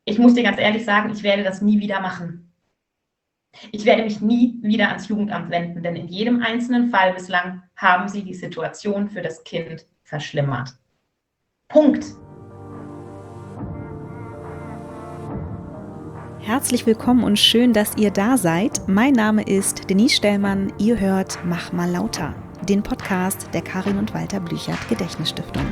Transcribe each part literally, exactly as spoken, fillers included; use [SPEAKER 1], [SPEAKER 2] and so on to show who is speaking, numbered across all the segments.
[SPEAKER 1] ich muss dir ganz ehrlich sagen, ich werde das nie wieder machen. Ich werde mich nie wieder ans Jugendamt wenden, denn in jedem einzelnen Fall bislang haben sie die Situation für das Kind verschlimmert. Punkt.
[SPEAKER 2] Herzlich willkommen und schön, dass ihr da seid. Mein Name ist Denise Stellmann. Ihr hört Mach mal lauter, den Podcast der Karin und Walter Blüchert Gedächtnisstiftung.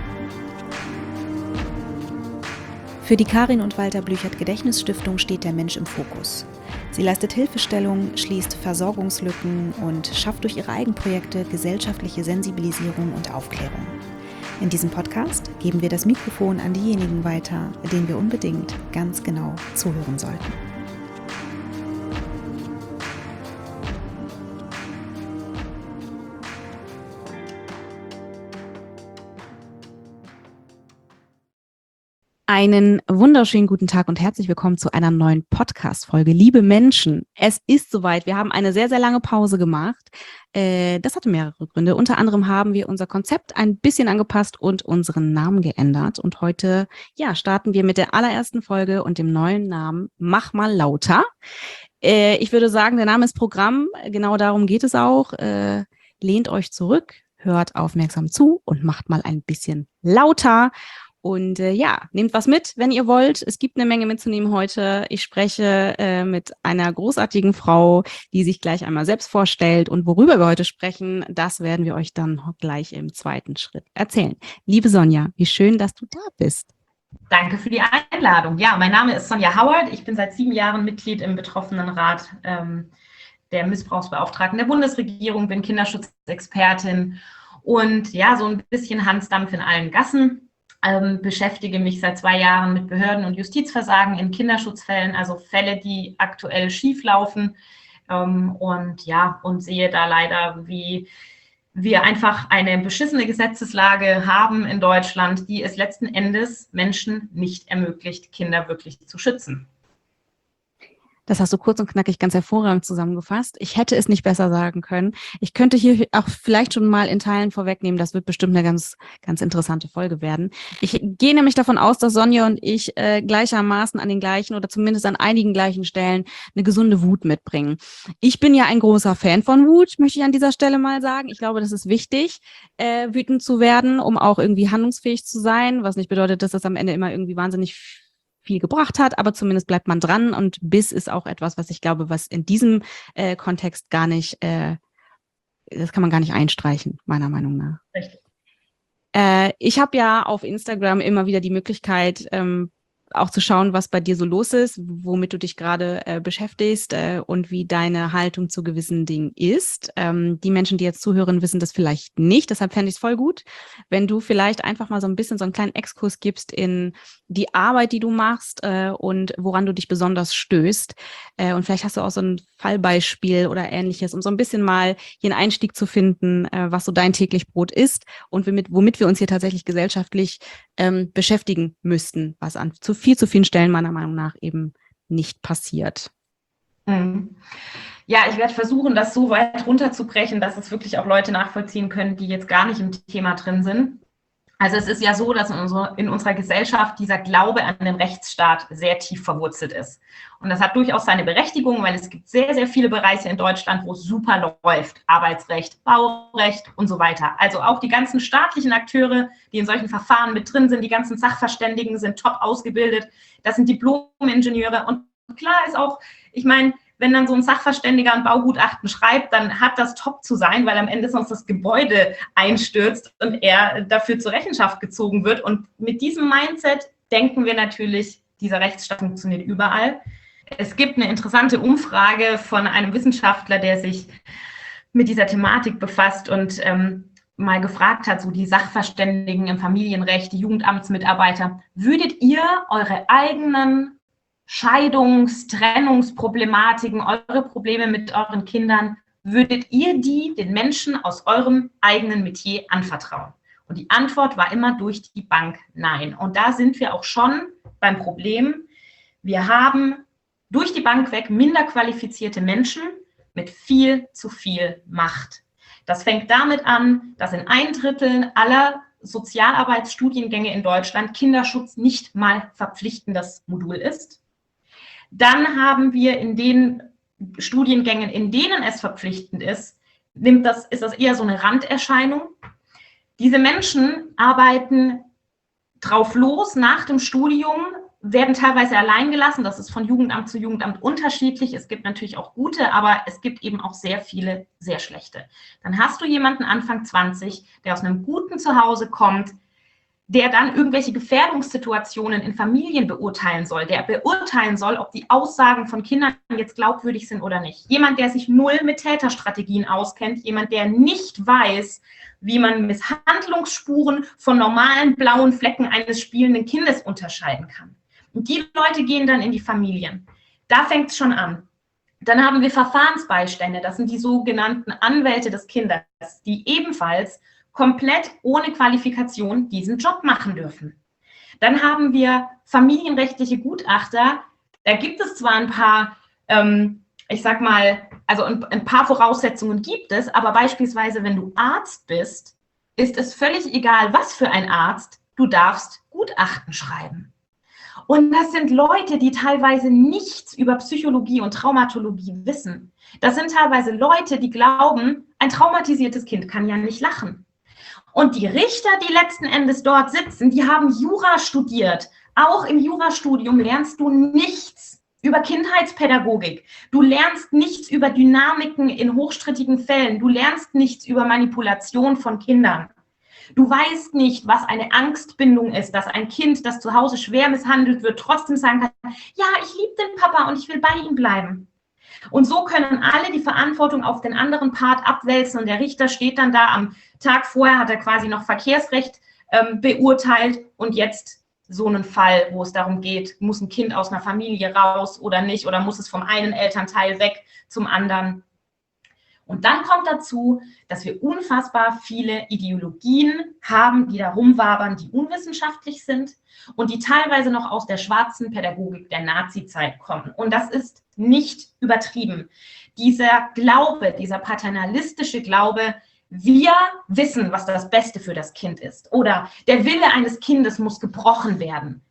[SPEAKER 2] Für die Karin und Walter Blüchert Gedächtnisstiftung steht der Mensch im Fokus. Sie leistet Hilfestellung, schließt Versorgungslücken und schafft durch ihre Eigenprojekte gesellschaftliche Sensibilisierung und Aufklärung. In diesem Podcast geben wir das Mikrofon an diejenigen weiter, denen wir unbedingt ganz genau zuhören sollten. Einen wunderschönen guten Tag und herzlich willkommen zu einer neuen Podcast-Folge. Liebe Menschen, es ist soweit. Wir haben eine sehr, sehr lange Pause gemacht. Äh, das hatte mehrere Gründe. Unter anderem haben wir unser Konzept ein bisschen angepasst und unseren Namen geändert. Und heute, ja, starten wir mit der allerersten Folge und dem neuen Namen Mach mal lauter. Äh, ich würde sagen, der Name ist Programm. Genau darum geht es auch. Äh, lehnt euch zurück, hört aufmerksam zu und macht mal ein bisschen lauter. Und äh, ja, nehmt was mit, wenn ihr wollt. Es gibt eine Menge mitzunehmen heute. Ich spreche äh, mit einer großartigen Frau, die sich gleich einmal selbst vorstellt. Und worüber wir heute sprechen, das werden wir euch dann gleich im zweiten Schritt erzählen. Liebe Sonja, wie schön, dass du da bist.
[SPEAKER 1] Danke für die Einladung. Ja, mein Name ist Sonja Howard. Ich bin seit sieben Jahren Mitglied im Betroffenenrat ähm, der Missbrauchsbeauftragten der Bundesregierung, bin Kinderschutzexpertin und ja, so ein bisschen Hansdampf in allen Gassen. Ähm, beschäftige mich seit zwei Jahren mit Behörden- und Justizversagen in Kinderschutzfällen, also Fälle, die aktuell schief laufen, ähm, und ja, und sehe da leider, wie wir einfach eine beschissene Gesetzeslage haben in Deutschland, die es letzten Endes Menschen nicht ermöglicht, Kinder wirklich zu schützen.
[SPEAKER 2] Das hast du kurz und knackig ganz hervorragend zusammengefasst. Ich hätte es nicht besser sagen können. Ich könnte hier auch vielleicht schon mal in Teilen vorwegnehmen, das wird bestimmt eine ganz, ganz interessante Folge werden. Ich gehe nämlich davon aus, dass Sonja und ich äh, gleichermaßen an den gleichen oder zumindest an einigen gleichen Stellen eine gesunde Wut mitbringen. Ich bin ja ein großer Fan von Wut, möchte ich an dieser Stelle mal sagen. Ich glaube, das ist wichtig, äh, wütend zu werden, um auch irgendwie handlungsfähig zu sein, was nicht bedeutet, dass das am Ende immer irgendwie wahnsinnig viel gebracht hat, aber zumindest bleibt man dran und Biss ist auch etwas, was ich glaube, was in diesem äh, Kontext gar nicht, äh, das kann man gar nicht einstreichen, meiner Meinung nach.
[SPEAKER 1] Richtig.
[SPEAKER 2] Äh, ich habe ja auf Instagram immer wieder die Möglichkeit, ähm, auch zu schauen, was bei dir so los ist, womit du dich gerade äh, beschäftigst äh, und wie deine Haltung zu gewissen Dingen ist. Ähm, die Menschen, die jetzt zuhören, wissen das vielleicht nicht. Deshalb fände ich es voll gut, wenn du vielleicht einfach mal so ein bisschen so einen kleinen Exkurs gibst in die Arbeit, die du machst äh, und woran du dich besonders stößt. Äh, und vielleicht hast du auch so ein Fallbeispiel oder Ähnliches, um so ein bisschen mal hier einen Einstieg zu finden, äh, was so dein täglich Brot ist und womit, womit wir uns hier tatsächlich gesellschaftlich ähm, beschäftigen müssten, was an zu viel zu vielen Stellen meiner Meinung nach eben nicht passiert.
[SPEAKER 1] Mhm. Ja, ich werde versuchen, das so weit runterzubrechen, dass es wirklich auch Leute nachvollziehen können, die jetzt gar nicht im Thema drin sind. Also es ist ja so, dass in unserer, in unserer Gesellschaft dieser Glaube an den Rechtsstaat sehr tief verwurzelt ist. Und das hat durchaus seine Berechtigung, weil es gibt sehr, sehr viele Bereiche in Deutschland, wo es super läuft. Arbeitsrecht, Baurecht und so weiter. Also auch die ganzen staatlichen Akteure, die in solchen Verfahren mit drin sind, die ganzen Sachverständigen sind top ausgebildet. Das sind Diplom-Ingenieure. Und klar ist auch, ich meine, wenn dann so ein Sachverständiger ein Baugutachten schreibt, dann hat das top zu sein, weil am Ende sonst das Gebäude einstürzt und er dafür zur Rechenschaft gezogen wird. Und mit diesem Mindset denken wir natürlich, dieser Rechtsstaat funktioniert überall. Es gibt eine interessante Umfrage von einem Wissenschaftler, der sich mit dieser Thematik befasst und ähm, mal gefragt hat, so die Sachverständigen im Familienrecht, die Jugendamtsmitarbeiter, würdet ihr eure eigenen Scheidungs-, Trennungsproblematiken, eure Probleme mit euren Kindern, würdet ihr die den Menschen aus eurem eigenen Metier anvertrauen? Und die Antwort war immer durch die Bank nein. Und da sind wir auch schon beim Problem. Wir haben durch die Bank weg minder qualifizierte Menschen mit viel zu viel Macht. Das fängt damit an, dass in ein Drittel aller Sozialarbeitsstudiengänge in Deutschland Kinderschutz nicht mal verpflichtendes Modul ist. Dann haben wir in den Studiengängen, in denen es verpflichtend ist, nimmt das, ist das eher so eine Randerscheinung. Diese Menschen arbeiten drauf los nach dem Studium, werden teilweise allein gelassen. Das ist von Jugendamt zu Jugendamt unterschiedlich. Es gibt natürlich auch gute, aber es gibt eben auch sehr viele sehr schlechte. Dann hast du jemanden Anfang zwanzig, der aus einem guten Zuhause kommt, der dann irgendwelche Gefährdungssituationen in Familien beurteilen soll, der beurteilen soll, ob die Aussagen von Kindern jetzt glaubwürdig sind oder nicht. Jemand, der sich null mit Täterstrategien auskennt, jemand, der nicht weiß, wie man Misshandlungsspuren von normalen blauen Flecken eines spielenden Kindes unterscheiden kann. Und die Leute gehen dann in die Familien. Da fängt es schon an. Dann haben wir Verfahrensbeistände, das sind die sogenannten Anwälte des Kindes, die ebenfalls komplett ohne Qualifikation diesen Job machen dürfen. Dann haben wir familienrechtliche Gutachter. Da gibt es zwar ein paar, ähm, ich sag mal, also ein, ein paar Voraussetzungen gibt es, aber beispielsweise, wenn du Arzt bist, ist es völlig egal, was für ein Arzt, du darfst Gutachten schreiben. Und das sind Leute, die teilweise nichts über Psychologie und Traumatologie wissen. Das sind teilweise Leute, die glauben, ein traumatisiertes Kind kann ja nicht lachen. Und die Richter, die letzten Endes dort sitzen, die haben Jura studiert. Auch im Jurastudium lernst du nichts über Kindheitspädagogik. Du lernst nichts über Dynamiken in hochstrittigen Fällen. Du lernst nichts über Manipulation von Kindern. Du weißt nicht, was eine Angstbindung ist, dass ein Kind, das zu Hause schwer misshandelt wird, trotzdem sagen kann, ja, ich liebe den Papa und ich will bei ihm bleiben. Und so können alle die Verantwortung auf den anderen Part abwälzen und der Richter steht dann da, am Tag vorher hat er quasi noch Verkehrsrecht ähm, beurteilt und jetzt so einen Fall, wo es darum geht, muss ein Kind aus einer Familie raus oder nicht oder muss es vom einen Elternteil weg zum anderen. Und dann kommt dazu, dass wir unfassbar viele Ideologien haben, die da rumwabern, die unwissenschaftlich sind und die teilweise noch aus der schwarzen Pädagogik der Nazi-Zeit kommen. Und das ist nicht übertrieben. Dieser Glaube, dieser paternalistische Glaube, wir wissen, was das Beste für das Kind ist oder der Wille eines Kindes muss gebrochen werden.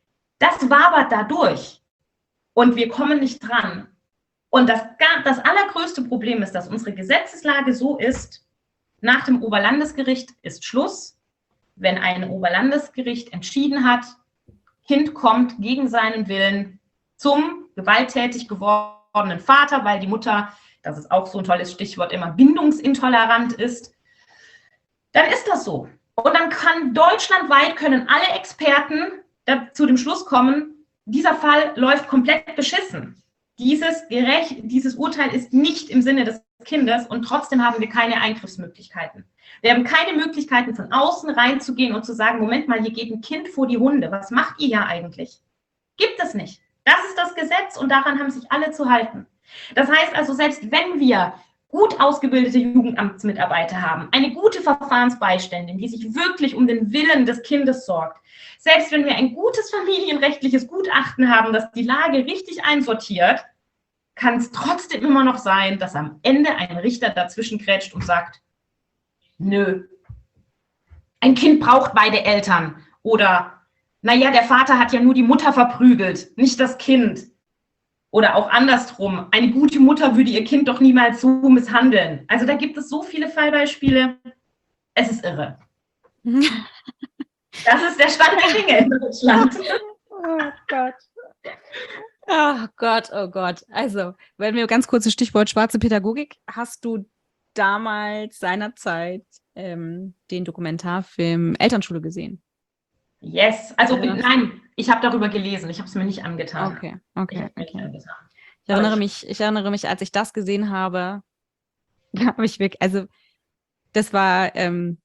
[SPEAKER 1] Das wabert da durch und wir kommen nicht dran. Und das, das allergrößte Problem ist, dass unsere Gesetzeslage so ist, nach dem Oberlandesgericht ist Schluss. Wenn ein Oberlandesgericht entschieden hat, Kind kommt gegen seinen Willen zum gewalttätig gewordenen Vater, weil die Mutter, das ist auch so ein tolles Stichwort, immer bindungsintolerant ist, dann ist das so. Und dann kann deutschlandweit, können alle Experten zu dem Schluss kommen, dieser Fall läuft komplett beschissen. Dieses, gerecht, dieses Urteil ist nicht im Sinne des Kindes und trotzdem haben wir keine Eingriffsmöglichkeiten. Wir haben keine Möglichkeiten, von außen reinzugehen und zu sagen, Moment mal, hier geht ein Kind vor die Hunde. Was macht ihr ja eigentlich? Gibt es nicht. Das ist das Gesetz und daran haben sich alle zu halten. Das heißt also, selbst wenn wir gut ausgebildete Jugendamtsmitarbeiter haben, eine gute Verfahrensbeiständin, die sich wirklich um den Willen des Kindes sorgt, selbst wenn wir ein gutes familienrechtliches Gutachten haben, das die Lage richtig einsortiert, kann es trotzdem immer noch sein, dass am Ende ein Richter dazwischen grätscht und sagt, nö, ein Kind braucht beide Eltern oder, naja, der Vater hat ja nur die Mutter verprügelt, nicht das Kind. Oder auch andersrum, eine gute Mutter würde ihr Kind doch niemals so misshandeln. Also da gibt es so viele Fallbeispiele, es ist irre. Das ist der Stand der Dinge in Deutschland.
[SPEAKER 2] Oh Gott. Oh Gott, oh Gott. Also, wenn wir ganz kurz das Stichwort schwarze Pädagogik, hast du damals seinerzeit ähm, den Dokumentarfilm Elternschule gesehen?
[SPEAKER 1] Yes, also
[SPEAKER 2] ja.
[SPEAKER 1] Nein, ich habe darüber gelesen, ich habe es mir nicht angetan.
[SPEAKER 2] Okay, okay,
[SPEAKER 1] ich
[SPEAKER 2] okay.
[SPEAKER 1] Angetan.
[SPEAKER 2] Ich erinnere mich, ich erinnere mich, als ich das gesehen habe, habe ich wirklich, also das war, ähm,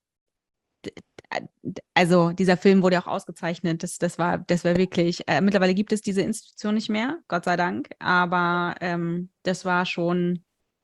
[SPEAKER 2] also dieser Film wurde auch ausgezeichnet, das, das war, das war wirklich, äh, mittlerweile gibt es diese Institution nicht mehr, Gott sei Dank, aber ähm, das war schon,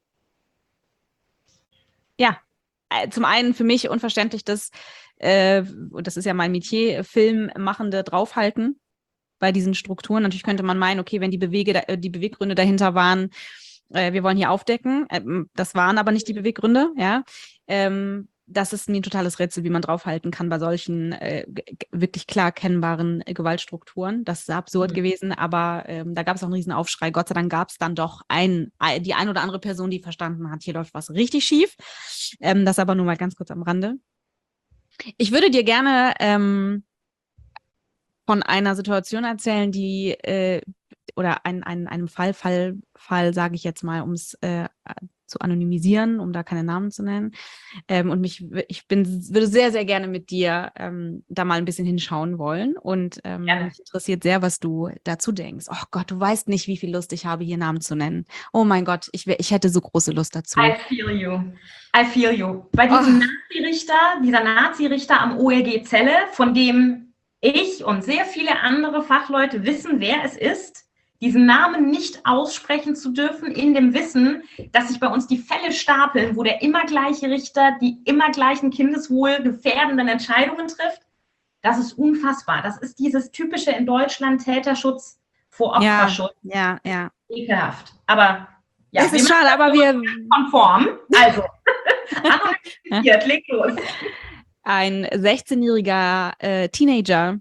[SPEAKER 2] ja, äh, zum einen für mich unverständlich, dass, äh, und das ist ja mein Metier, Filmmachende draufhalten bei diesen Strukturen. Natürlich könnte man meinen, okay, wenn die, Bewege, die Beweggründe dahinter waren, äh, wir wollen hier aufdecken, äh, das waren aber nicht die Beweggründe, ja, ähm, das ist mir ein totales Rätsel, wie man draufhalten kann bei solchen äh, wirklich klar erkennbaren äh, Gewaltstrukturen. Das ist absurd mhm. gewesen, aber ähm, da gab es auch einen riesen Aufschrei. Gott sei Dank gab es dann doch ein, ein, die ein oder andere Person, die verstanden hat, hier läuft was richtig schief. Ähm, das aber nur mal ganz kurz am Rande. Ich würde dir gerne ähm, von einer Situation erzählen, die äh, oder ein, ein, einem Fall, Fall, Fall, sage ich jetzt mal, um es äh, zu anonymisieren, um da keine Namen zu nennen. Ähm, und mich, ich bin, würde sehr, sehr gerne mit dir ähm, da mal ein bisschen hinschauen wollen. Und ähm, mich interessiert sehr, was du dazu denkst. Oh Gott, du weißt nicht, wie viel Lust ich habe, hier Namen zu nennen. Oh mein Gott, ich, ich hätte so große Lust dazu.
[SPEAKER 1] I feel you. I feel you. Bei diesem oh. Nazi-Richter, dieser Nazi-Richter am O L G Celle, von dem ich und sehr viele andere Fachleute wissen, wer es ist, diesen Namen nicht aussprechen zu dürfen, in dem Wissen, dass sich bei uns die Fälle stapeln, wo der immer gleiche Richter die immer gleichen kindeswohlgefährdenden Entscheidungen trifft, das ist unfassbar. Das ist dieses typische in Deutschland Täterschutz vor Opferschutz.
[SPEAKER 2] Ja, ja, ja.
[SPEAKER 1] Ekelhaft. Aber ja,
[SPEAKER 2] es ist schade, aber wir
[SPEAKER 1] konform. Also, anonymisiert, leg los.
[SPEAKER 2] Ein sechzehnjähriger äh, Teenager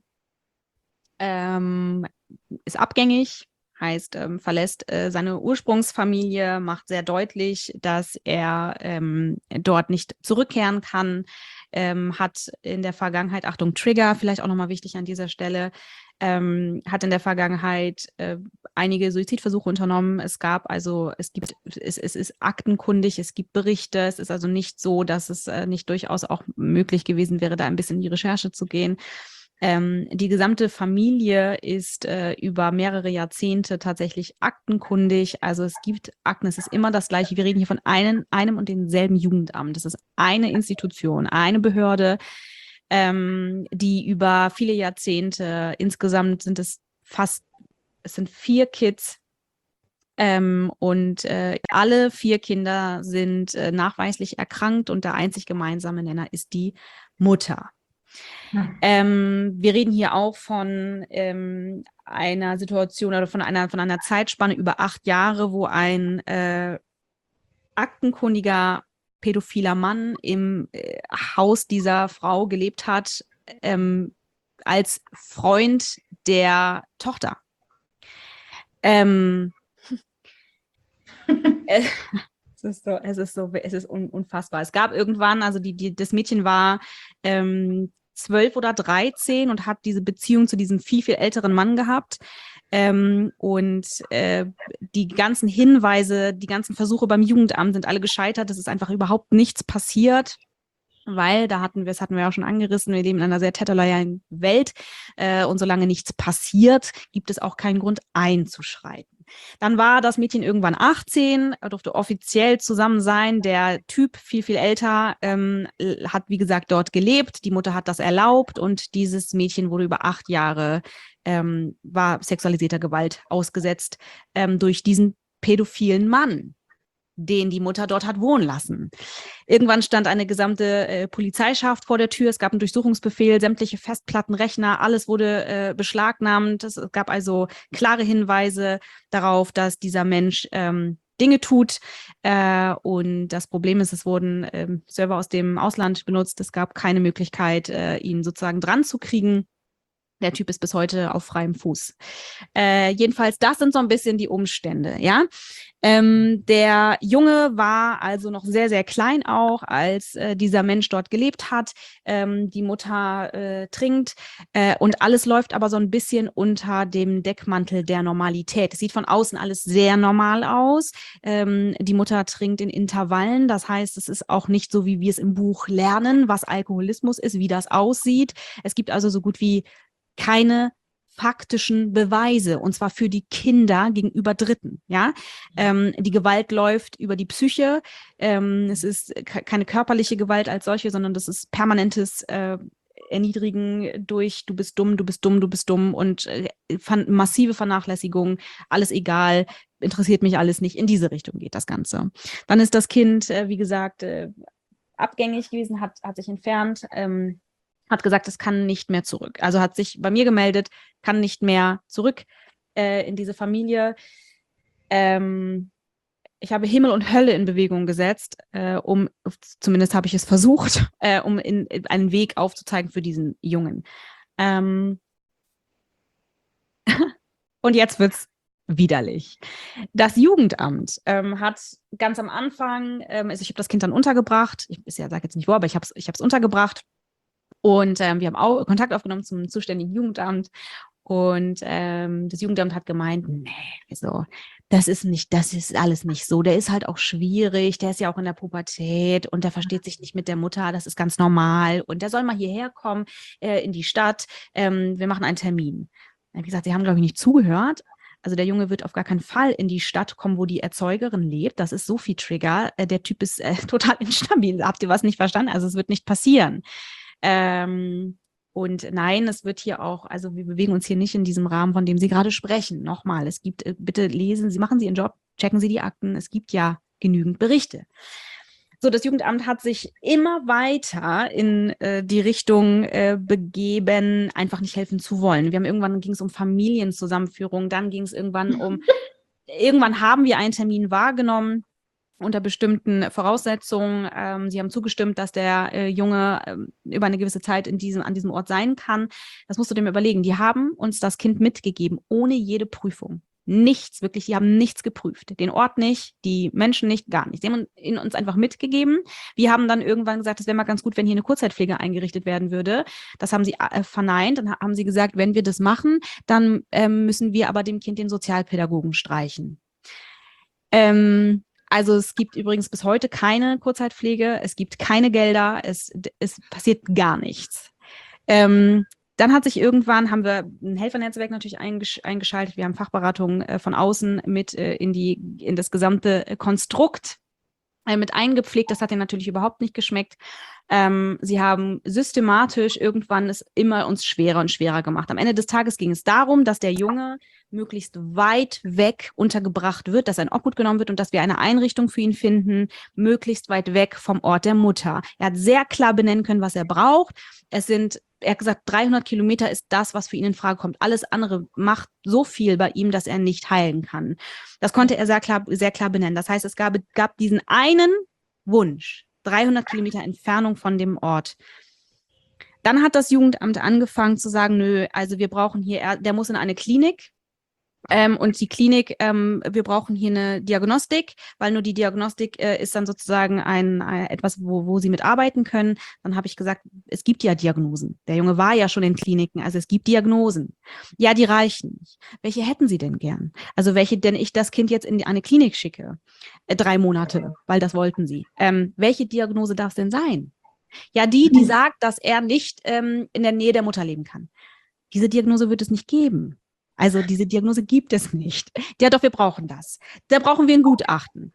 [SPEAKER 2] ähm, ist abgängig, heißt, ähm, verlässt äh, seine Ursprungsfamilie, macht sehr deutlich, dass er ähm, dort nicht zurückkehren kann, ähm, hat in der Vergangenheit, Achtung, Trigger, vielleicht auch nochmal wichtig an dieser Stelle, ähm, hat in der Vergangenheit äh, einige Suizidversuche unternommen. Es gab also, es gibt, es, es ist aktenkundig, es gibt Berichte, es ist also nicht so, dass es äh, nicht durchaus auch möglich gewesen wäre, da ein bisschen in die Recherche zu gehen. Ähm, die gesamte Familie ist äh, über mehrere Jahrzehnte tatsächlich aktenkundig. Also es gibt Akten, es ist immer das Gleiche. Wir reden hier von einem, einem und demselben Jugendamt. Das ist eine Institution, eine Behörde, ähm, die über viele Jahrzehnte, insgesamt sind es fast, es sind vier Kids, ähm, und äh, alle vier Kinder sind äh, nachweislich erkrankt und der einzig gemeinsame Nenner ist die Mutter. Hm. Ähm, wir reden hier auch von ähm, einer Situation oder von einer, von einer Zeitspanne über acht Jahre, wo ein äh, aktenkundiger pädophiler Mann im äh, Haus dieser Frau gelebt hat, ähm, als Freund der Tochter. Ähm, es, es ist so, es ist so, es ist un, unfassbar. Es gab irgendwann, also die, die, das Mädchen war ähm, zwölf oder dreizehn und hat diese Beziehung zu diesem viel, viel älteren Mann gehabt. Ähm, und äh, die ganzen Hinweise, die ganzen Versuche beim Jugendamt sind alle gescheitert. Es ist einfach überhaupt nichts passiert. Weil, da hatten wir, das hatten wir auch schon angerissen, wir leben in einer sehr täterloyalen Welt äh, und solange nichts passiert, gibt es auch keinen Grund einzuschreiten. Dann war das Mädchen irgendwann achtzehn, durfte offiziell zusammen sein. Der Typ, viel, viel älter, ähm, hat, wie gesagt, dort gelebt. Die Mutter hat das erlaubt und dieses Mädchen wurde über acht Jahre, ähm, war sexualisierter Gewalt ausgesetzt ähm, durch diesen pädophilen Mann, den die Mutter dort hat wohnen lassen. Irgendwann stand eine gesamte äh, Polizeischaft vor der Tür. Es gab einen Durchsuchungsbefehl, sämtliche Festplatten, Rechner, alles wurde äh, beschlagnahmt. Es gab also klare Hinweise darauf, dass dieser Mensch ähm, Dinge tut. Äh, und das Problem ist, es wurden ähm, Server aus dem Ausland benutzt. Es gab keine Möglichkeit, äh, ihn sozusagen dran zu kriegen. Der Typ ist bis heute auf freiem Fuß. Äh, jedenfalls, das sind so ein bisschen die Umstände, ja. Ähm, der Junge war also noch sehr, sehr klein auch, als äh, dieser Mensch dort gelebt hat. Ähm, die Mutter äh, trinkt äh, und alles läuft aber so ein bisschen unter dem Deckmantel der Normalität. Es sieht von außen alles sehr normal aus. Ähm, die Mutter trinkt in Intervallen. Das heißt, es ist auch nicht so, wie wir es im Buch lernen, was Alkoholismus ist, wie das aussieht. Es gibt also so gut wie keine faktischen Beweise, und zwar für die Kinder gegenüber Dritten. Ja, ähm, die Gewalt läuft über die Psyche. Ähm, es ist keine körperliche Gewalt als solche, sondern das ist permanentes äh, Erniedrigen durch du bist dumm, du bist dumm, du bist dumm und äh, massive Vernachlässigung, alles egal, interessiert mich alles nicht. In diese Richtung geht das Ganze. Dann ist das Kind, äh, wie gesagt, äh, abgängig gewesen, hat, hat sich entfernt, ähm, hat gesagt, es kann nicht mehr zurück. Also hat sich bei mir gemeldet, kann nicht mehr zurück äh, in diese Familie. Ähm, ich habe Himmel und Hölle in Bewegung gesetzt, äh, um, zumindest habe ich es versucht, äh, um in, in einen Weg aufzuzeigen für diesen Jungen. Ähm und jetzt wird's widerlich. Das Jugendamt ähm, hat ganz am Anfang, ähm, also ich habe das Kind dann untergebracht, ich ja, sage jetzt nicht wo, aber ich habe es ich hab's untergebracht und ähm, wir haben auch Kontakt aufgenommen zum zuständigen Jugendamt und ähm, das Jugendamt hat gemeint, nee, also das ist nicht, das ist alles nicht so. Der ist halt auch schwierig, der ist ja auch in der Pubertät und der versteht sich nicht mit der Mutter, das ist ganz normal und der soll mal hierher kommen äh, in die Stadt, ähm, wir machen einen Termin. Wie gesagt, sie haben, glaube ich, nicht zugehört. Also der Junge wird auf gar keinen Fall in die Stadt kommen, wo die Erzeugerin lebt. Das ist so viel Trigger. Äh, der Typ ist äh, total instabil. Habt ihr was nicht verstanden? Also es wird nicht passieren. Ähm, und nein, es wird hier auch, also wir bewegen uns hier nicht in diesem Rahmen, von dem Sie gerade sprechen. Nochmal, es gibt, äh, bitte lesen Sie, machen Sie Ihren Job, checken Sie die Akten. Es gibt ja genügend Berichte. So, das Jugendamt hat sich immer weiter in äh, die Richtung äh, begeben, einfach nicht helfen zu wollen. Wir haben irgendwann, ging es um Familienzusammenführung, dann ging es irgendwann um, irgendwann haben wir einen Termin wahrgenommen unter bestimmten Voraussetzungen. Ähm, sie haben zugestimmt, dass der äh, Junge äh, über eine gewisse Zeit in diesem, an diesem Ort sein kann. Das musst du dir mal überlegen. Die haben uns das Kind mitgegeben, ohne jede Prüfung. Nichts, wirklich, die haben nichts geprüft. Den Ort nicht, die Menschen nicht, gar nichts. Die haben ihn uns einfach mitgegeben. Wir haben dann irgendwann gesagt, es wäre mal ganz gut, wenn hier eine Kurzzeitpflege eingerichtet werden würde. Das haben sie äh, verneint. Dann haben sie gesagt, wenn wir das machen, dann ähm, müssen wir aber dem Kind den Sozialpädagogen streichen. Ähm, also es gibt übrigens bis heute keine Kurzzeitpflege, es gibt keine Gelder, es, es passiert gar nichts. Ähm, Dann hat sich irgendwann, haben wir ein Helfernetzwerk natürlich eingesch- eingeschaltet, wir haben Fachberatungen äh, von außen mit äh, in, die, in das gesamte äh, Konstrukt äh, mit eingepflegt. Das hat ihnen natürlich überhaupt nicht geschmeckt. Ähm, sie haben systematisch irgendwann es immer uns schwerer und schwerer gemacht. Am Ende des Tages ging es darum, dass der Junge möglichst weit weg untergebracht wird, dass ein Obhut genommen wird und dass wir eine Einrichtung für ihn finden, möglichst weit weg vom Ort der Mutter. Er hat sehr klar benennen können, was er braucht. Es sind, er hat gesagt, dreihundert Kilometer ist das, was für ihn in Frage kommt. Alles andere macht so viel bei ihm, dass er nicht heilen kann. Das konnte er sehr klar, sehr klar benennen. Das heißt, es gab, gab diesen einen Wunsch, dreihundert Kilometer Entfernung von dem Ort. Dann hat das Jugendamt angefangen zu sagen, nö, also wir brauchen hier, der muss in eine Klinik. Ähm, und die Klinik, ähm, wir brauchen hier eine Diagnostik, weil nur die Diagnostik äh, ist dann sozusagen ein, ein etwas, wo, wo sie mitarbeiten können. Dann habe ich gesagt, es gibt ja Diagnosen. Der Junge war ja schon in Kliniken, also es gibt Diagnosen. Ja, die reichen nicht. Welche hätten Sie denn gern? Also welche, denn ich das Kind jetzt in eine Klinik schicke? Äh, drei Monate, weil das wollten Sie. Ähm, welche Diagnose darf es denn sein? Ja, die, die sagt, dass er nicht ähm, in der Nähe der Mutter leben kann. Diese Diagnose wird es nicht geben. Also diese Diagnose gibt es nicht. Ja, doch, wir brauchen das. Da brauchen wir ein Gutachten.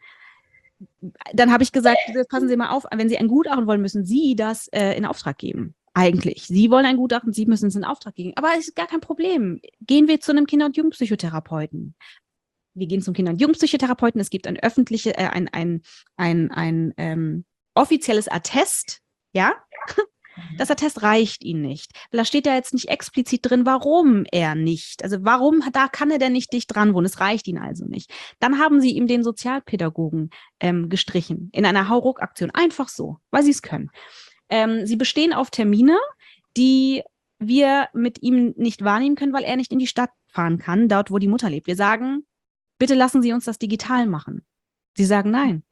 [SPEAKER 2] Dann habe ich gesagt, passen Sie mal auf, wenn Sie ein Gutachten wollen, müssen Sie das äh, in Auftrag geben. Eigentlich. Sie wollen ein Gutachten, Sie müssen es in Auftrag geben. Aber es ist gar kein Problem. Gehen wir zu einem Kinder- und Jugendpsychotherapeuten. Wir gehen zum Kinder- und Jugendpsychotherapeuten. Es gibt ein öffentliches, äh, ein, ein, ein, ein ähm, offizielles Attest, ja. Das Attest reicht Ihnen nicht. Da steht ja jetzt nicht explizit drin, warum er nicht. Also warum, da kann er denn nicht dicht dran wohnen. Es reicht Ihnen also nicht. Dann haben Sie ihm den Sozialpädagogen ähm, gestrichen. In einer Hauruck-Aktion. Einfach so, weil Sie es können. Ähm, Sie bestehen auf Termine, die wir mit ihm nicht wahrnehmen können, weil er nicht in die Stadt fahren kann, dort, wo die Mutter lebt. Wir sagen, bitte lassen Sie uns das digital machen. Sie sagen nein.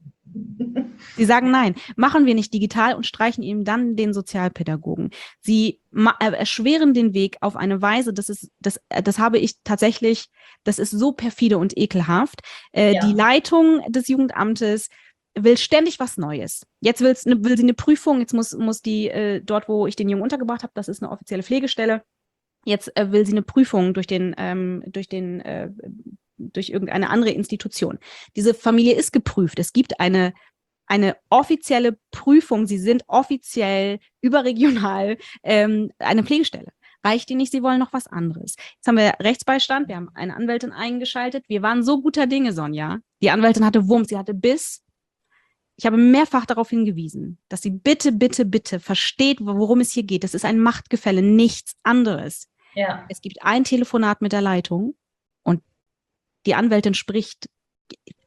[SPEAKER 2] Sie sagen nein, machen wir nicht digital und streichen ihm dann den Sozialpädagogen. Sie erschweren den Weg auf eine Weise, das ist, das, das habe ich tatsächlich, das ist so perfide und ekelhaft. Äh, ja. Die Leitung des Jugendamtes will ständig was Neues. Jetzt will's, ne, will sie eine Prüfung, jetzt muss, muss die, äh, dort, wo ich den Jungen untergebracht habe, das ist eine offizielle Pflegestelle, jetzt äh, will sie eine Prüfung durch den, ähm, durch den, äh, durch irgendeine andere Institution. Diese Familie ist geprüft. Es gibt eine, eine offizielle Prüfung. Sie sind offiziell überregional ähm, eine Pflegestelle. Reicht Ihnen nicht, Sie wollen noch was anderes. Jetzt haben wir Rechtsbeistand, wir haben eine Anwältin eingeschaltet. Wir waren so guter Dinge, Sonja. Die Anwältin hatte Wumms, sie hatte Biss. Ich habe mehrfach darauf hingewiesen, dass sie bitte, bitte, bitte versteht, worum es hier geht. Das ist ein Machtgefälle, nichts anderes. Ja. Es gibt ein Telefonat mit der Leitung und die Anwältin spricht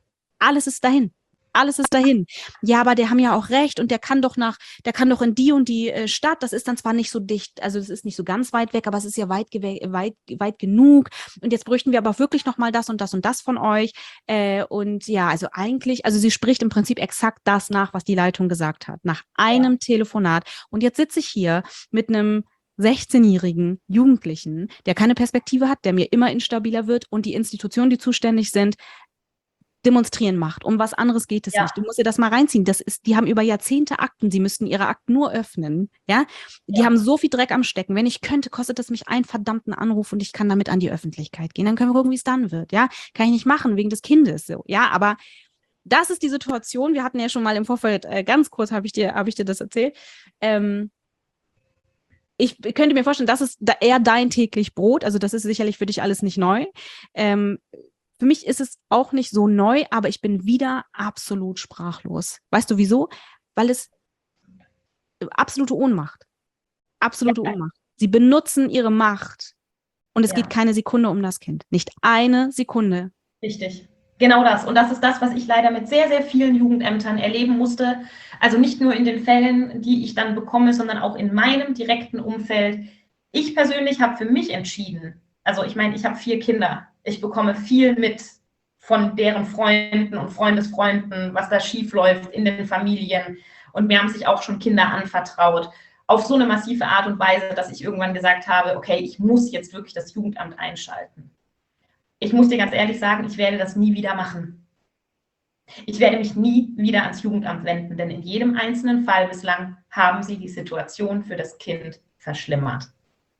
[SPEAKER 2] alles ist dahin. Alles ist dahin. Ja, aber der haben ja auch recht und der kann doch nach, der kann doch in die und die äh, Stadt. Das ist dann zwar nicht so dicht, also es ist nicht so ganz weit weg, aber es ist ja weit, weit, weit genug. Und jetzt bräuchten wir aber wirklich nochmal das und das und das von euch. Äh, und ja, also eigentlich, also sie spricht im Prinzip exakt das nach, was die Leitung gesagt hat, nach einem ja. Telefonat. Und jetzt sitze ich hier mit einem sechzehnjährigen Jugendlichen, der keine Perspektive hat, der mir immer instabiler wird und die Institutionen, die zuständig sind, demonstrieren macht. Um was anderes geht es ja. nicht. Du musst dir das mal reinziehen. Das ist, die haben über Jahrzehnte Akten. Sie müssten ihre Akten nur öffnen. Ja, die ja. haben so viel Dreck am Stecken. Wenn ich könnte, kostet das mich einen verdammten Anruf und ich kann damit an die Öffentlichkeit gehen. Dann können wir gucken, wie es dann wird. Ja, kann ich nicht machen wegen des Kindes. So, ja, aber das ist die Situation. Wir hatten ja schon mal im Vorfeld äh, ganz kurz habe ich dir, habe ich dir das erzählt. Ähm, Ich könnte mir vorstellen, das ist eher dein täglich Brot. Also das ist sicherlich für dich alles nicht neu. Ähm, Für mich ist es auch nicht so neu, aber ich bin wieder absolut sprachlos. Weißt du wieso? Weil es absolute Ohnmacht. Absolute ja. Ohnmacht. Sie benutzen ihre Macht und es ja. geht keine Sekunde um das Kind. Nicht eine Sekunde.
[SPEAKER 1] Richtig. Genau das. Und das ist das, was ich leider mit sehr, sehr vielen Jugendämtern erleben musste. Also nicht nur in den Fällen, die ich dann bekomme, sondern auch in meinem direkten Umfeld. Ich persönlich habe für mich entschieden, also ich meine, ich habe vier Kinder. Ich bekomme viel mit von deren Freunden und Freundesfreunden, was da schief läuft in den Familien. Und mir haben sich auch schon Kinder anvertraut. Auf so eine massive Art und Weise, dass ich irgendwann gesagt habe, okay, ich muss jetzt wirklich das Jugendamt einschalten. Ich muss dir ganz ehrlich sagen, ich werde das nie wieder machen. Ich werde mich nie wieder ans Jugendamt wenden, denn in jedem einzelnen Fall bislang haben sie die Situation für das Kind verschlimmert.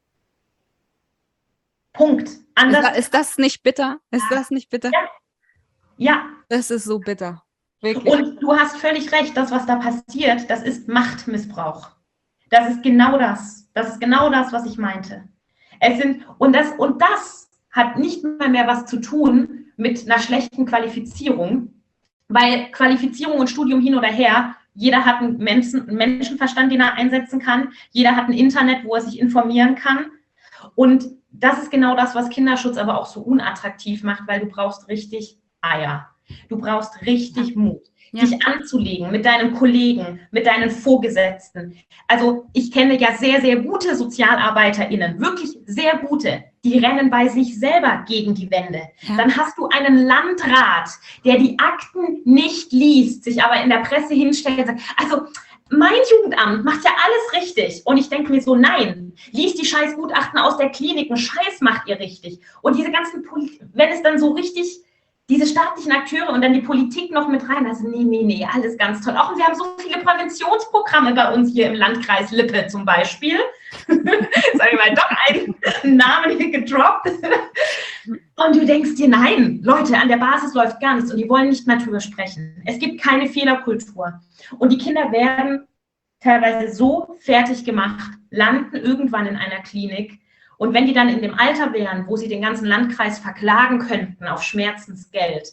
[SPEAKER 1] Punkt.
[SPEAKER 2] Anders ist, ist das nicht bitter? Ist ja. das nicht bitter?
[SPEAKER 1] Ja. ja.
[SPEAKER 2] Das ist so bitter. Wirklich.
[SPEAKER 1] Und du hast völlig recht, das, was da passiert, das ist Machtmissbrauch. Das ist genau das. Das ist genau das, was ich meinte. Es sind, und das, und das hat nicht mal mehr was zu tun mit einer schlechten Qualifizierung, weil Qualifizierung und Studium hin oder her, jeder hat einen, Menschen, einen Menschenverstand, den er einsetzen kann. Jeder hat ein Internet, wo er sich informieren kann. Und das ist genau das, was Kinderschutz aber auch so unattraktiv macht, weil du brauchst richtig Eier. Du brauchst richtig Mut, ja. dich anzulegen mit deinen Kollegen, mit deinen Vorgesetzten. Also ich kenne ja sehr, sehr gute SozialarbeiterInnen, wirklich sehr gute, die rennen bei sich selber gegen die Wände. Ja. Dann hast du einen Landrat, der die Akten nicht liest, sich aber in der Presse hinstellt und sagt, also mein Jugendamt macht ja alles richtig. Und ich denke mir so, nein, liest die scheiß Gutachten aus der Klinik, einen Scheiß macht ihr richtig. Und diese ganzen, Poli- wenn es dann so richtig, diese staatlichen Akteure und dann die Politik noch mit rein, also nee, nee, nee, alles ganz toll. Auch und wir haben so viele Präventionsprogramme bei uns hier im Landkreis Lippe zum Beispiel. Sag ich mal, doch einen Namen hier gedroppt. Und du denkst dir, nein, Leute, an der Basis läuft gar nichts und die wollen nicht mehr drüber sprechen. Es gibt keine Fehlerkultur. Und die Kinder werden teilweise so fertig gemacht, landen irgendwann in einer Klinik. Und wenn die dann in dem Alter wären, wo sie den ganzen Landkreis verklagen könnten auf Schmerzensgeld,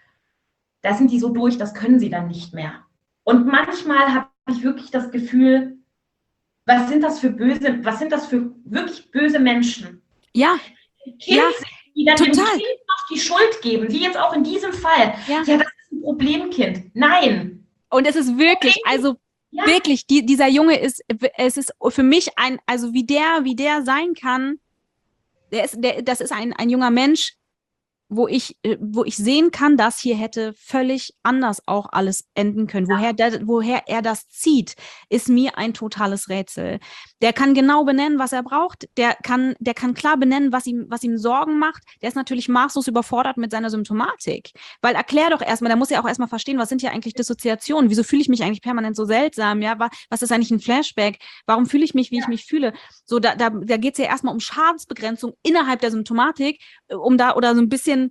[SPEAKER 1] da sind die so durch, das können sie dann nicht mehr. Und manchmal habe ich wirklich das Gefühl, was sind das für böse, was sind das für wirklich böse Menschen?
[SPEAKER 2] Ja,
[SPEAKER 1] Kind,
[SPEAKER 2] ja,
[SPEAKER 1] die dann
[SPEAKER 2] total.
[SPEAKER 1] dem Kind noch die Schuld geben, wie jetzt auch in diesem Fall.
[SPEAKER 2] Ja,
[SPEAKER 1] ja das ist ein Problemkind. Nein.
[SPEAKER 2] Und es ist wirklich, also ja. wirklich, die, dieser Junge ist, es ist für mich ein, also wie der, wie der sein kann, der ist, der, das ist ein, ein junger Mensch, wo ich, wo ich sehen kann, dass hier hätte völlig anders auch alles enden können. Ja. Woher, der, woher er das zieht, ist mir ein totales Rätsel. Der kann genau benennen, was er braucht. Der kann, der kann klar benennen, was ihm, was ihm Sorgen macht. Der ist natürlich maßlos überfordert mit seiner Symptomatik. Weil erklär doch erstmal, der muss ja auch erstmal verstehen, was sind hier eigentlich Dissoziationen? Wieso fühle ich mich eigentlich permanent so seltsam? Ja, was ist eigentlich ein Flashback? Warum fühle ich mich, wie ja. ich mich fühle? So, da, da, da geht es ja erstmal um Schadensbegrenzung innerhalb der Symptomatik, um da, oder so ein bisschen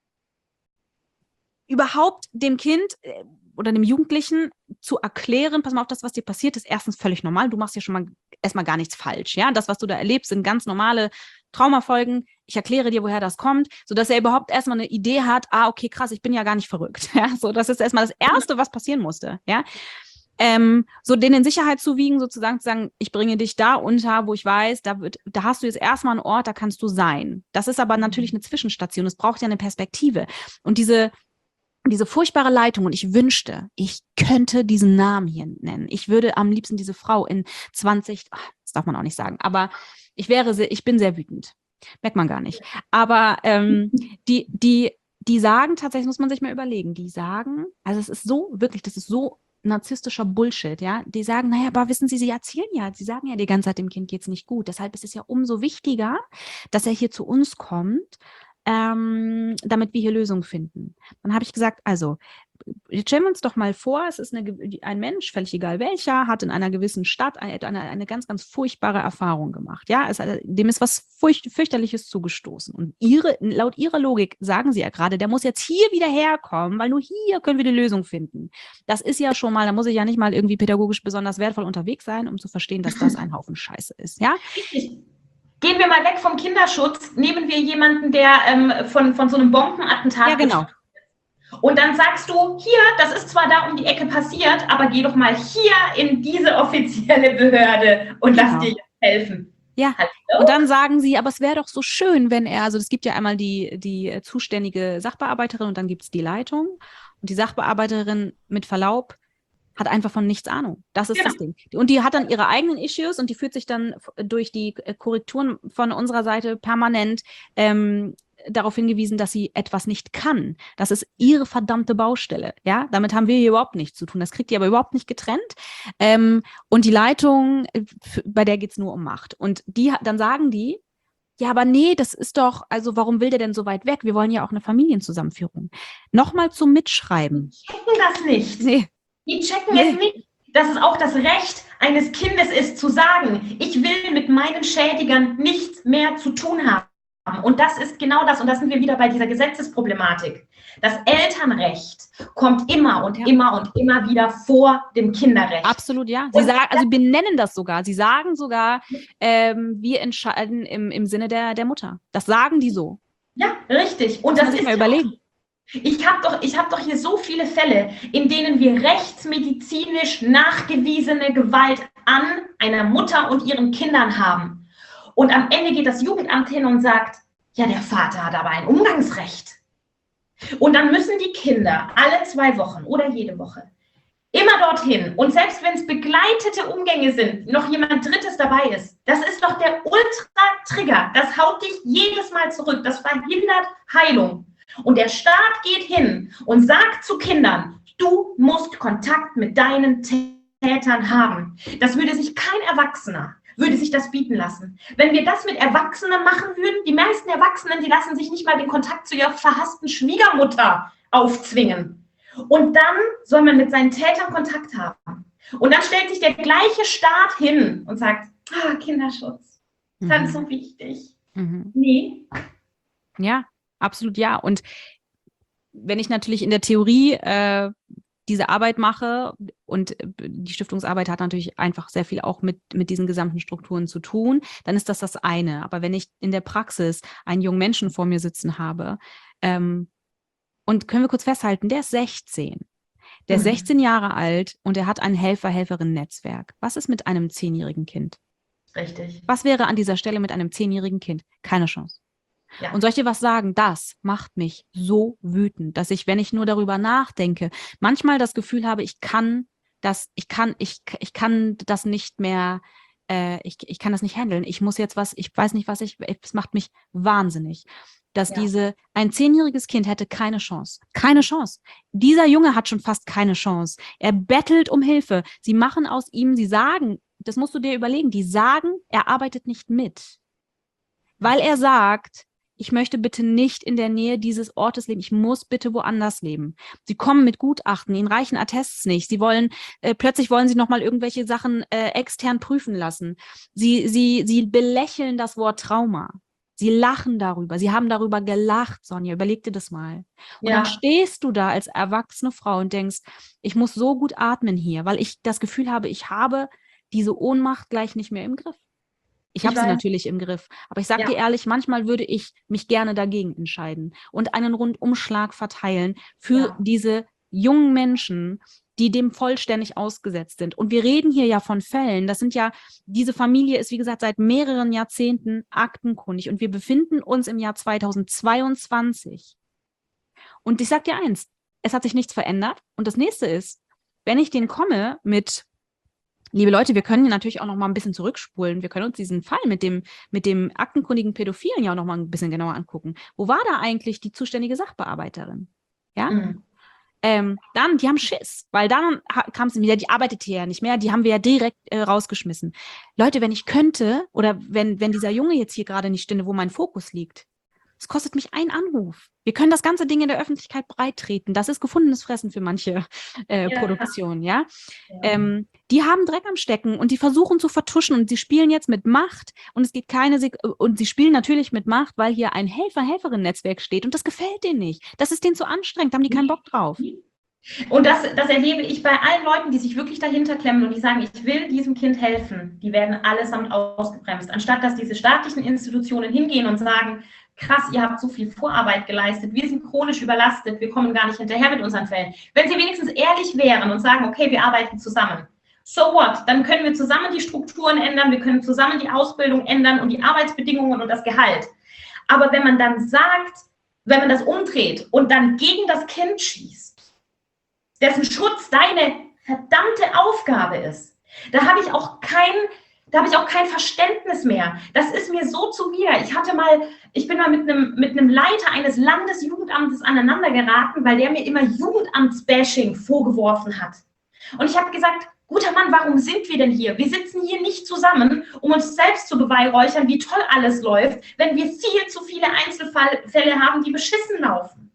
[SPEAKER 2] überhaupt dem Kind oder dem Jugendlichen zu erklären, pass mal auf, das, was dir passiert, ist erstens völlig normal. Du machst ja schon mal erstmal gar nichts falsch. Ja, das, was du da erlebst, sind ganz normale Traumafolgen. Ich erkläre dir, woher das kommt, sodass er überhaupt erstmal eine Idee hat, ah, okay, krass, ich bin ja gar nicht verrückt. Ja, so, das ist erstmal das Erste, was passieren musste. Ja, ähm, so denen in Sicherheit zu wiegen, sozusagen zu sagen, ich bringe dich da unter, wo ich weiß, da wird, da hast du jetzt erstmal einen Ort, da kannst du sein. Das ist aber natürlich eine Zwischenstation. Es braucht ja eine Perspektive. Und diese diese furchtbare Leitung, und ich wünschte, ich könnte diesen Namen hier nennen. Ich würde am liebsten diese Frau in zwanzig, ach, das darf man auch nicht sagen, aber ich wäre, sehr, ich bin sehr wütend. Merkt man gar nicht. Aber ähm, die, die, die sagen tatsächlich, muss man sich mal überlegen, die sagen, also es ist so, wirklich, das ist so narzisstischer Bullshit, ja. Die sagen, naja, aber wissen Sie, Sie erzählen ja, Sie sagen ja die ganze Zeit, dem Kind geht's nicht gut. Deshalb ist es ja umso wichtiger, dass er hier zu uns kommt, ähm, damit wir hier Lösungen finden. Dann habe ich gesagt, also, jetzt stellen wir uns doch mal vor, es ist eine, ein Mensch, völlig egal welcher, hat in einer gewissen Stadt eine, eine, eine ganz, ganz furchtbare Erfahrung gemacht. Ja, es, dem ist was furcht, fürchterliches zugestoßen. Und ihre, laut ihrer Logik sagen sie ja gerade, der muss jetzt hier wieder herkommen, weil nur hier können wir die Lösung finden. Das ist ja schon mal, da muss ich ja nicht mal irgendwie pädagogisch besonders wertvoll unterwegs sein, um zu verstehen, dass das ein Haufen Scheiße ist. Ja?
[SPEAKER 1] Gehen wir mal weg vom Kinderschutz, nehmen wir jemanden, der ähm, von, von so einem Bombenattentat...
[SPEAKER 2] Ja, genau.
[SPEAKER 1] Und dann sagst du, hier, das ist zwar da um die Ecke passiert, aber geh doch mal hier in diese offizielle Behörde und
[SPEAKER 2] genau.
[SPEAKER 1] lass dir jetzt helfen.
[SPEAKER 2] Ja, Hallo? Und dann sagen sie, aber es wäre doch so schön, wenn er, also es gibt ja einmal die, die zuständige Sachbearbeiterin und dann gibt es die Leitung. Und die Sachbearbeiterin, mit Verlaub, hat einfach von nichts Ahnung. Das ist ja. das Ding. Und die hat dann ihre eigenen Issues und die führt sich dann durch die Korrekturen von unserer Seite permanent ähm, darauf hingewiesen, dass sie etwas nicht kann. Das ist ihre verdammte Baustelle. Ja, damit haben wir hier überhaupt nichts zu tun. Das kriegt die aber überhaupt nicht getrennt. Ähm, und die Leitung, bei der geht's nur um Macht. Und die, dann sagen die, ja, aber nee, das ist doch, also warum will der denn so weit weg? Wir wollen ja auch eine Familienzusammenführung. Nochmal zum Mitschreiben.
[SPEAKER 1] Die checken das nicht.
[SPEAKER 2] Nee.
[SPEAKER 1] Die checken nee. es nicht, dass es auch das Recht eines Kindes ist, zu sagen, ich will mit meinen Schädigern nichts mehr zu tun haben. Und das ist genau das, und da sind wir wieder bei dieser Gesetzesproblematik. Das Elternrecht kommt immer und ja. immer und immer wieder vor dem Kinderrecht.
[SPEAKER 2] Absolut, ja. Sie sagen, also benennen das sogar. Sie sagen sogar, ähm, wir entscheiden im, im Sinne der, der Mutter. Das sagen die so.
[SPEAKER 1] Ja, richtig. Und
[SPEAKER 2] das
[SPEAKER 1] das
[SPEAKER 2] muss ich
[SPEAKER 1] ist
[SPEAKER 2] mal überlegen.
[SPEAKER 1] Auch, ich habe doch, ich hab doch hier so viele Fälle, in denen wir rechtsmedizinisch nachgewiesene Gewalt an einer Mutter und ihren Kindern haben. Und am Ende geht das Jugendamt hin und sagt, ja, der Vater hat aber ein Umgangsrecht. Und dann müssen die Kinder alle zwei Wochen oder jede Woche immer dorthin. Und selbst wenn es begleitete Umgänge sind, noch jemand Drittes dabei ist, das ist doch der Ultra-Trigger. Das haut dich jedes Mal zurück. Das verhindert Heilung. Und der Staat geht hin und sagt zu Kindern, du musst Kontakt mit deinen Tätern haben. Das würde sich kein Erwachsener würde sich das bieten lassen. Wenn wir das mit Erwachsenen machen würden, die meisten Erwachsenen, die lassen sich nicht mal den Kontakt zu ihrer verhassten Schwiegermutter aufzwingen. Und dann soll man mit seinen Tätern Kontakt haben. Und dann stellt sich der gleiche Staat hin und sagt, ah, Kinderschutz, mhm. das ist so wichtig. Mhm. Nee.
[SPEAKER 2] Ja, absolut ja. Und wenn ich natürlich in der Theorie äh, diese Arbeit mache, und die Stiftungsarbeit hat natürlich einfach sehr viel auch mit, mit diesen gesamten Strukturen zu tun, dann ist das das eine. Aber wenn ich in der Praxis einen jungen Menschen vor mir sitzen habe, ähm, und können wir kurz festhalten, der ist sechzehn. Der ist mhm. sechzehn Jahre alt und er hat ein Helfer-Helferinnen-Netzwerk. Was ist mit einem zehnjährigen Kind?
[SPEAKER 1] Richtig.
[SPEAKER 2] Was wäre an dieser Stelle mit einem zehnjährigen Kind? Keine Chance.
[SPEAKER 1] Ja.
[SPEAKER 2] Und soll ich dir was sagen? Das macht mich so wütend, dass ich, wenn ich nur darüber nachdenke, manchmal das Gefühl habe, ich kann das, ich kann, ich, ich kann das nicht mehr, äh, ich, ich kann das nicht handeln. Ich muss jetzt was, ich weiß nicht, was ich, es macht mich wahnsinnig, dass ja. diese, ein zehnjähriges Kind hätte keine Chance. Keine Chance. Dieser Junge hat schon fast keine Chance. Er bettelt um Hilfe. Sie machen aus ihm, sie sagen, das musst du dir überlegen, die sagen, er arbeitet nicht mit. Weil er sagt, ich möchte bitte nicht in der Nähe dieses Ortes leben. Ich muss bitte woanders leben. Sie kommen mit Gutachten, ihnen reichen Attests nicht. Sie wollen, äh, plötzlich wollen sie nochmal irgendwelche Sachen äh, extern prüfen lassen. Sie, sie, sie belächeln das Wort Trauma. Sie lachen darüber. Sie haben darüber gelacht, Sonja. Überleg dir das mal. Und ja. dann stehst du da als erwachsene Frau und denkst, ich muss so gut atmen hier, weil ich das Gefühl habe, ich habe diese Ohnmacht gleich nicht mehr im Griff. Ich habe sie natürlich im Griff. Aber ich sage ja. dir ehrlich, manchmal würde ich mich gerne dagegen entscheiden und einen Rundumschlag verteilen für ja. diese jungen Menschen, die dem vollständig ausgesetzt sind. Und wir reden hier ja von Fällen. Das sind ja, diese Familie ist, wie gesagt, seit mehreren Jahrzehnten aktenkundig. Und wir befinden uns im Jahr zweitausendzweiundzwanzig. Und ich sage dir eins, es hat sich nichts verändert. Und das nächste ist, wenn ich denen komme mit, liebe Leute, wir können natürlich auch noch mal ein bisschen zurückspulen. Wir können uns diesen Fall mit dem, mit dem aktenkundigen Pädophilen ja auch noch mal ein bisschen genauer angucken. Wo war da eigentlich die zuständige Sachbearbeiterin? Ja?
[SPEAKER 1] Mhm.
[SPEAKER 2] Ähm, dann, die haben Schiss, weil dann kam es wieder, die arbeitet hier ja nicht mehr, die haben wir ja direkt äh, rausgeschmissen. Leute, wenn ich könnte, oder wenn, wenn dieser Junge jetzt hier gerade nicht stünde, wo mein Fokus liegt, es kostet mich einen Anruf. Wir können das ganze Ding in der Öffentlichkeit breit treten. Das ist gefundenes Fressen für manche äh,
[SPEAKER 1] Ja.
[SPEAKER 2] Produktionen, ja.
[SPEAKER 1] Ja.
[SPEAKER 2] Ähm, die haben Dreck am Stecken und die versuchen zu vertuschen und sie spielen jetzt mit Macht und es geht keine Sek- und sie spielen natürlich mit Macht, weil hier ein Helfer-Helferin-Netzwerk steht und das gefällt denen nicht. Das ist denen zu anstrengend, da haben die keinen Bock drauf.
[SPEAKER 1] Und das, das erlebe ich bei allen Leuten, die sich wirklich dahinter klemmen und die sagen, ich will diesem Kind helfen. Die werden allesamt ausgebremst. Anstatt dass diese staatlichen Institutionen hingehen und sagen, krass, ihr habt so viel Vorarbeit geleistet, wir sind chronisch überlastet, wir kommen gar nicht hinterher mit unseren Fällen. Wenn sie wenigstens ehrlich wären und sagen, okay, wir arbeiten zusammen. So what? Dann können wir zusammen die Strukturen ändern, wir können zusammen die Ausbildung ändern und die Arbeitsbedingungen und das Gehalt. Aber wenn man dann sagt, wenn man das umdreht und dann gegen das Kind schießt, dessen Schutz deine verdammte Aufgabe ist, da habe ich auch kein, da habe ich auch kein Verständnis mehr. Das ist mir so zu mir. Ich hatte mal, ich bin mal mit einem, mit einem Leiter eines Landesjugendamtes aneinander geraten, weil der mir immer Jugendamtsbashing vorgeworfen hat. Und ich habe gesagt, guter Mann, warum sind wir denn hier? Wir sitzen hier nicht zusammen, um uns selbst zu beweihräuchern, wie toll alles läuft, wenn wir viel zu viele Einzelfälle haben, die beschissen laufen.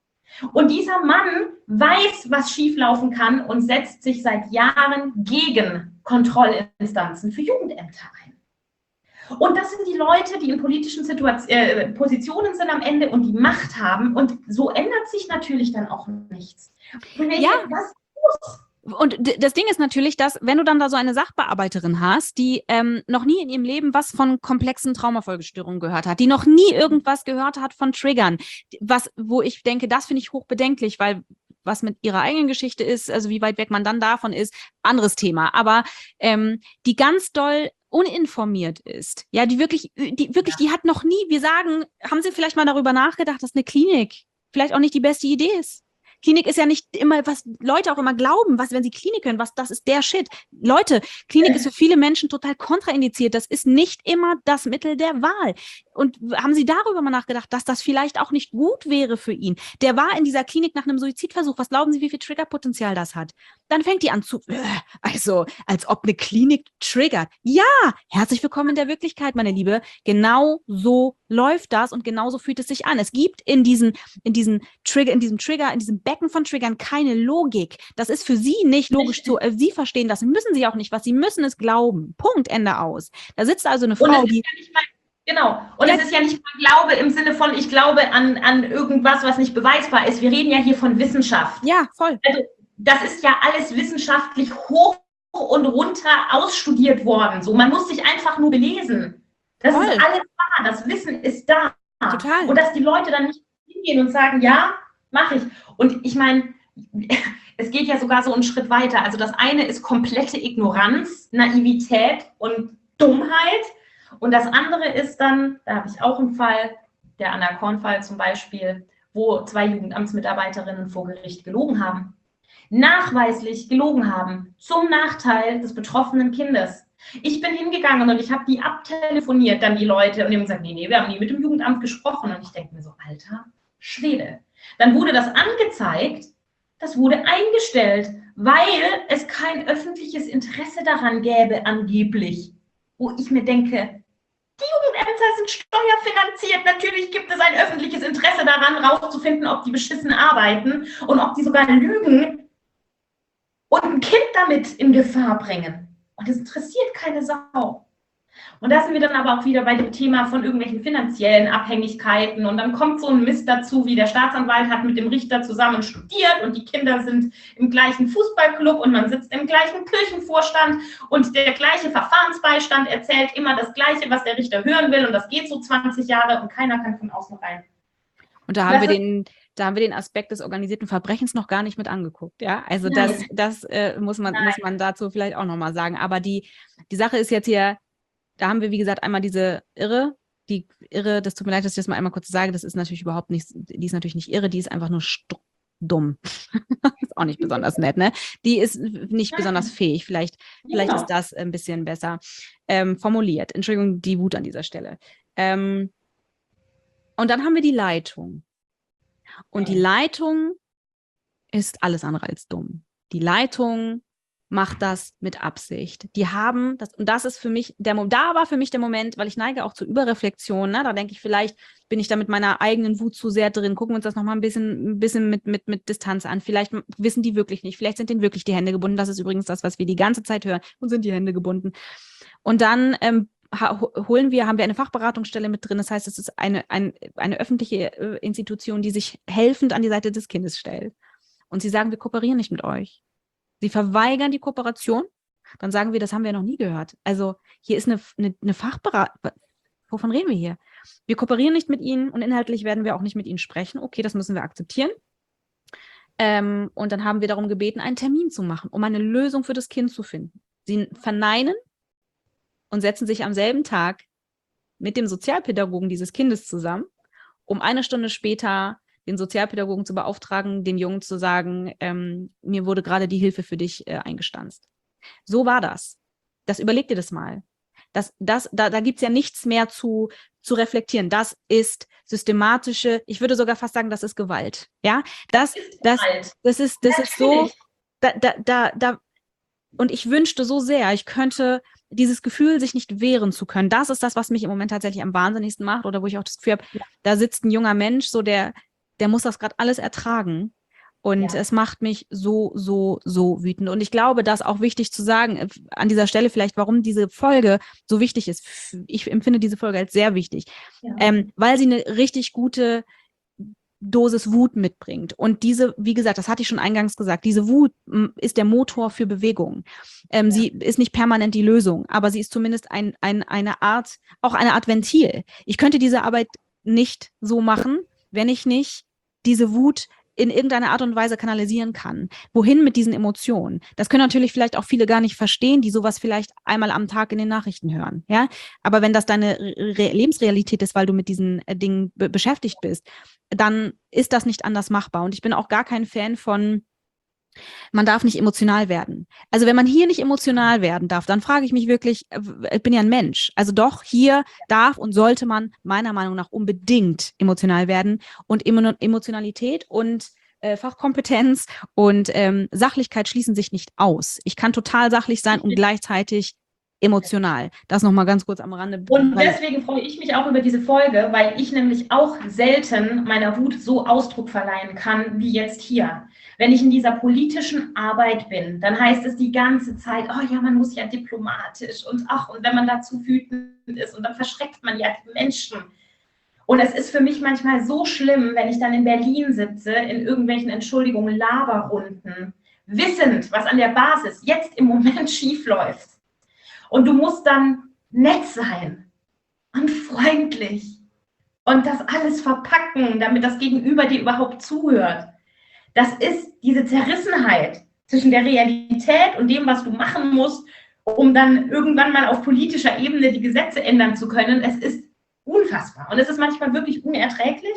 [SPEAKER 1] Und dieser Mann weiß, was schieflaufen kann und setzt sich seit Jahren gegen Kontrollinstanzen für Jugendämter ein. Und das sind die Leute, die in politischen Situation, äh, Positionen sind am Ende und die Macht haben. Und so ändert sich natürlich dann auch nichts. Und wenn
[SPEAKER 2] Ja.
[SPEAKER 1] ich das muss,
[SPEAKER 2] Und d- das Ding ist natürlich, dass, wenn du dann da so eine Sachbearbeiterin hast, die ähm, noch nie in ihrem Leben was von komplexen Traumafolgestörungen gehört hat, die noch nie irgendwas gehört hat von Triggern, was, wo ich denke, das finde ich hochbedenklich, weil was mit ihrer eigenen Geschichte ist, also wie weit weg man dann davon ist, anderes Thema. Aber ähm, die ganz doll uninformiert ist, ja, die wirklich, die wirklich, die hat noch nie, wir sagen, haben Sie vielleicht mal darüber nachgedacht, dass eine Klinik vielleicht auch nicht die beste Idee ist? Klinik ist ja nicht immer, was Leute auch immer glauben, was, wenn sie Klinik hören, was, das ist der Shit. Leute, Klinik ist für viele Menschen total kontraindiziert. Das ist nicht immer das Mittel der Wahl. Und haben Sie darüber mal nachgedacht, dass das vielleicht auch nicht gut wäre für ihn? Der war in dieser Klinik nach einem Suizidversuch. Was glauben Sie, wie viel Triggerpotenzial das hat? Dann fängt die an zu, also, als ob eine Klinik triggert. Ja, herzlich willkommen in der Wirklichkeit, meine Liebe. Genau so läuft das und genauso fühlt es sich an. Es gibt in diesen, in diesen Trigger, in diesem Trigger, in diesem Becken von Triggern keine Logik. Das ist für Sie nicht logisch zu, äh, Sie verstehen das, müssen Sie auch nicht, was Sie müssen ist glauben. Punkt, Ende aus. Da sitzt also eine Frau, die...
[SPEAKER 1] Genau. Und ja. Es ist ja nicht mal Glaube im Sinne von, ich glaube an, an irgendwas, was nicht beweisbar ist. Wir reden ja hier von Wissenschaft.
[SPEAKER 2] Ja, voll.
[SPEAKER 1] Also das ist ja alles wissenschaftlich hoch und runter ausstudiert worden. So, man muss sich einfach nur belesen. Das voll. Ist alles da. Das Wissen ist da.
[SPEAKER 2] Total.
[SPEAKER 1] Und dass die Leute dann nicht hingehen und sagen, ja, mache ich. Und ich meine, es geht ja sogar so einen Schritt weiter. Also das eine ist komplette Ignoranz, Naivität und Dummheit. Und das andere ist dann, da habe ich auch einen Fall, der Anna-Korn-Fall zum Beispiel, wo zwei Jugendamtsmitarbeiterinnen vor Gericht gelogen haben. Nachweislich gelogen haben, zum Nachteil des betroffenen Kindes. Ich bin hingegangen und ich habe die abtelefoniert, dann die Leute, und die haben gesagt, nee, nee, wir haben nie mit dem Jugendamt gesprochen. Und ich denke mir so, alter Schwede. Dann wurde das angezeigt, das wurde eingestellt, weil es kein öffentliches Interesse daran gäbe, angeblich. Wo ich mir denke, die Jugendämter sind steuerfinanziert. Natürlich gibt es ein öffentliches Interesse daran, rauszufinden, ob die beschissen arbeiten und ob die sogar lügen und ein Kind damit in Gefahr bringen. Und das interessiert keine Sau. Und da sind wir dann aber auch wieder bei dem Thema von irgendwelchen finanziellen Abhängigkeiten. Und dann kommt so ein Mist dazu, wie der Staatsanwalt hat mit dem Richter zusammen studiert und die Kinder sind im gleichen Fußballclub und man sitzt im gleichen Kirchenvorstand und der gleiche Verfahrensbeistand erzählt immer das Gleiche, was der Richter hören will. Und das geht so zwanzig Jahre und keiner kann von außen rein.
[SPEAKER 2] Und da haben wir den, da haben wir den Aspekt des organisierten Verbrechens noch gar nicht mit angeguckt, ja. Also Nein. das, das äh, muss man, Nein. muss man dazu vielleicht auch nochmal sagen. Aber die, die Sache ist jetzt hier, da haben wir, wie gesagt, einmal diese Irre, die Irre, das tut mir leid, dass ich das mal einmal kurz sage, das ist natürlich überhaupt nicht, die ist natürlich nicht irre, die ist einfach nur dumm. Ist auch nicht besonders nett, ne? Die ist nicht besonders fähig. Vielleicht, vielleicht
[SPEAKER 1] Genau.
[SPEAKER 2] ist das ein bisschen besser ähm, formuliert. Entschuldigung, die Wut an dieser Stelle. Ähm, und dann haben wir die Leitung. Und die Leitung ist alles andere als dumm. Die Leitung macht das mit Absicht. Die haben, das, und das ist für mich, der, da war für mich der Moment, weil ich neige auch zur Überreflexion, ne? Da denke ich, vielleicht bin ich da mit meiner eigenen Wut zu sehr drin, gucken wir uns das nochmal ein bisschen, ein bisschen mit, mit, mit Distanz an. Vielleicht wissen die wirklich nicht, vielleicht sind denen wirklich die Hände gebunden. Das ist übrigens das, was wir die ganze Zeit hören. Und sind die Hände gebunden. Und dann ähm, holen wir, haben wir eine Fachberatungsstelle mit drin. Das heißt, es ist eine, ein, eine öffentliche äh, Institution, die sich helfend an die Seite des Kindes stellt. Und sie sagen, wir kooperieren nicht mit euch. Sie verweigern die Kooperation. Dann sagen wir, das haben wir noch nie gehört. Also hier ist eine, eine, eine Fachberatung. Wovon reden wir hier? Wir kooperieren nicht mit ihnen und inhaltlich werden wir auch nicht mit ihnen sprechen. Okay, das müssen wir akzeptieren. Ähm, und dann haben wir darum gebeten, einen Termin zu machen, um eine Lösung für das Kind zu finden. Sie verneinen und setzen sich am selben Tag mit dem Sozialpädagogen dieses Kindes zusammen, um eine Stunde später den Sozialpädagogen zu beauftragen, dem Jungen zu sagen, ähm, mir wurde gerade die Hilfe für dich äh, eingestanzt. So war das. Das überleg dir das mal. Das, das, da da gibt es ja nichts mehr zu, zu reflektieren. Das ist systematische, ich würde sogar fast sagen, das ist Gewalt. Ja, das, das, das ist, das ist so, da, da, da, da, und ich wünschte so sehr, ich könnte dieses Gefühl, sich nicht wehren zu können, das ist das, was mich im Moment tatsächlich am wahnsinnigsten macht oder wo ich auch das Gefühl habe, ja. Da sitzt ein junger Mensch, so der, der muss das gerade alles ertragen. Und ja. Es macht mich so, so, so wütend. Und ich glaube, das auch wichtig zu sagen, an dieser Stelle vielleicht, warum diese Folge so wichtig ist. Ich empfinde diese Folge als sehr wichtig, ja. ähm, weil sie eine richtig gute Dosis Wut mitbringt. Und diese, wie gesagt, das hatte ich schon eingangs gesagt, diese Wut m, ist der Motor für Bewegung. Ähm, ja. Sie ist nicht permanent die Lösung, aber sie ist zumindest ein, ein, eine Art, auch eine Art Ventil. Ich könnte diese Arbeit nicht so machen, wenn ich nicht diese Wut in irgendeiner Art und Weise kanalisieren kann. Wohin mit diesen Emotionen? Das können natürlich vielleicht auch viele gar nicht verstehen, die sowas vielleicht einmal am Tag in den Nachrichten hören. Ja, aber wenn das deine Re- Lebensrealität ist, weil du mit diesen äh, Dingen be- beschäftigt bist, dann ist das nicht anders machbar. Und ich bin auch gar kein Fan von, man darf nicht emotional werden. Also wenn man hier nicht emotional werden darf, dann frage ich mich wirklich, ich bin ja ein Mensch. Also doch, hier darf und sollte man meiner Meinung nach unbedingt emotional werden. Und Emotionalität und äh, Fachkompetenz und ähm, Sachlichkeit schließen sich nicht aus. Ich kann total sachlich sein und gleichzeitig emotional. Das nochmal ganz kurz am Rande.
[SPEAKER 1] Und deswegen freue ich mich auch über diese Folge, weil ich nämlich auch selten meiner Wut so Ausdruck verleihen kann, wie jetzt hier. Wenn ich in dieser politischen Arbeit bin, dann heißt es die ganze Zeit, oh ja, man muss ja diplomatisch und ach, und wenn man dazu wütend ist und dann verschreckt man ja die Menschen. Und es ist für mich manchmal so schlimm, wenn ich dann in Berlin sitze, in irgendwelchen, Entschuldigungen, Laberrunden, wissend, was an der Basis jetzt im Moment schief läuft. Und du musst dann nett sein und freundlich und das alles verpacken, damit das Gegenüber dir überhaupt zuhört. Das ist diese Zerrissenheit zwischen der Realität und dem, was du machen musst, um dann irgendwann mal auf politischer Ebene die Gesetze ändern zu können. Es ist unfassbar und es ist manchmal wirklich unerträglich.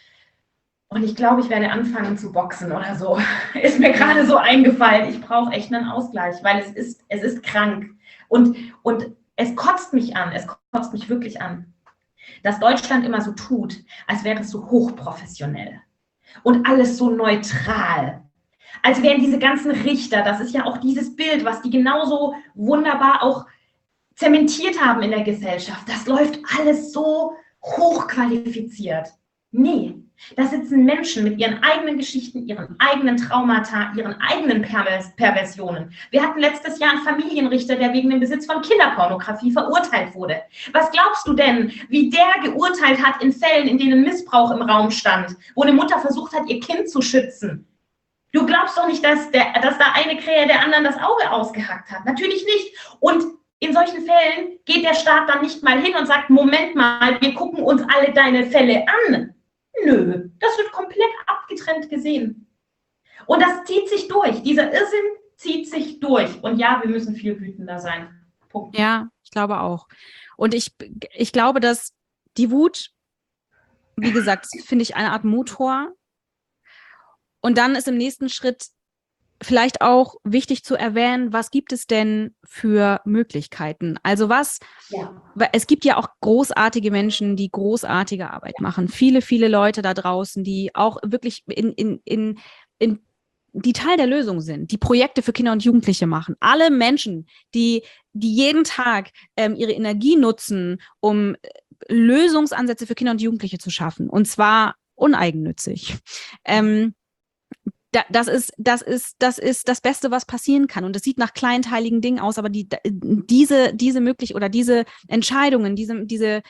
[SPEAKER 1] Und ich glaube, ich werde anfangen zu boxen oder so. Ist mir gerade so eingefallen. Ich brauche echt einen Ausgleich, weil es ist, es ist krank. Und, und es kotzt mich an, es kotzt mich wirklich an, dass Deutschland immer so tut, als wäre es so hochprofessionell und alles so neutral. Als wären diese ganzen Richter, das ist ja auch dieses Bild, was die genauso wunderbar auch zementiert haben in der Gesellschaft. Das läuft alles so hochqualifiziert. Nee. Da sitzen Menschen mit ihren eigenen Geschichten, ihren eigenen Traumata, ihren eigenen Pervers- Perversionen. Wir hatten letztes Jahr einen Familienrichter, der wegen dem Besitz von Kinderpornografie verurteilt wurde. Was glaubst du denn, wie der geurteilt hat in Fällen, in denen Missbrauch im Raum stand, wo eine Mutter versucht hat, ihr Kind zu schützen? Du glaubst doch nicht, dass, der, dass da eine Krähe der anderen das Auge ausgehackt hat. Natürlich nicht. Und in solchen Fällen geht der Staat dann nicht mal hin und sagt, Moment mal, wir gucken uns alle deine Fälle an. Nö, das wird komplett abgetrennt gesehen. Und das zieht sich durch. Dieser Irrsinn zieht sich durch. Und ja, wir müssen viel wütender sein. Punkt.
[SPEAKER 2] Ja, ich glaube auch. Und ich, ich glaube, dass die Wut, wie gesagt, finde ich eine Art Motor. Und dann ist im nächsten Schritt vielleicht auch wichtig zu erwähnen, was gibt es denn für Möglichkeiten? Also was,
[SPEAKER 1] Ja.
[SPEAKER 2] es gibt ja auch großartige Menschen, die großartige Arbeit machen. Viele, viele Leute da draußen, die auch wirklich in, in, in, in die Teil der Lösung sind, die Projekte für Kinder und Jugendliche machen. Alle Menschen, die, die jeden Tag ähm, ihre Energie nutzen, um Lösungsansätze für Kinder und Jugendliche zu schaffen. Und zwar uneigennützig. Ähm, Da, das ist, das ist, das ist das Beste, was passieren kann. Und es sieht nach kleinteiligen Dingen aus, aber die, diese, diese möglich oder diese Entscheidungen, diese, diese,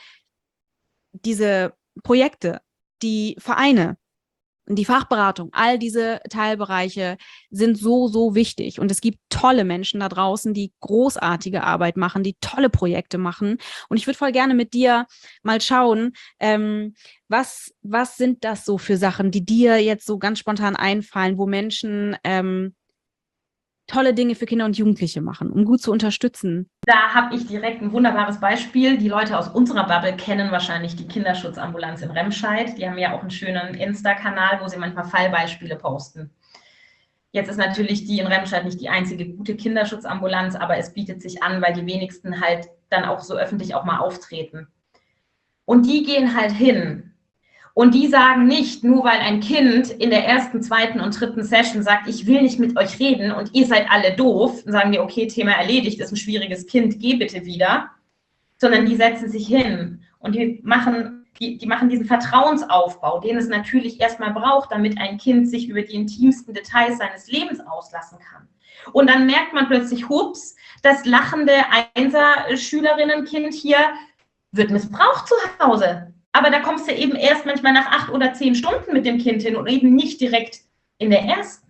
[SPEAKER 2] diese Projekte, die Vereine, die Fachberatung, all diese Teilbereiche sind so, so wichtig. Und es gibt tolle Menschen da draußen, die großartige Arbeit machen, die tolle Projekte machen. Und ich würde voll gerne mit dir mal schauen, ähm, was, was sind das so für Sachen, die dir jetzt so ganz spontan einfallen, wo Menschen ähm, tolle Dinge für Kinder und Jugendliche machen, um gut zu unterstützen?
[SPEAKER 1] Da habe ich direkt ein wunderbares Beispiel. Die Leute aus unserer Bubble kennen wahrscheinlich die Kinderschutzambulanz in Remscheid. Die haben ja auch einen schönen Insta-Kanal, wo sie manchmal Fallbeispiele posten. Jetzt ist natürlich die in Remscheid nicht die einzige gute Kinderschutzambulanz, aber es bietet sich an, weil die wenigsten halt dann auch so öffentlich auch mal auftreten. Und die gehen halt hin. Und die sagen nicht, nur weil ein Kind in der ersten, zweiten und dritten Session sagt, ich will nicht mit euch reden und ihr seid alle doof, dann sagen die, okay, Thema erledigt, ist ein schwieriges Kind, geh bitte wieder. Sondern die setzen sich hin und die machen, die, die machen diesen Vertrauensaufbau, den es natürlich erstmal braucht, damit ein Kind sich über die intimsten Details seines Lebens auslassen kann. Und dann merkt man plötzlich, hups, das lachende Einser-Schülerinnenkind hier wird missbraucht zu Hause. Aber da kommst du eben erst manchmal nach acht oder zehn Stunden mit dem Kind hin und eben nicht direkt in der ersten.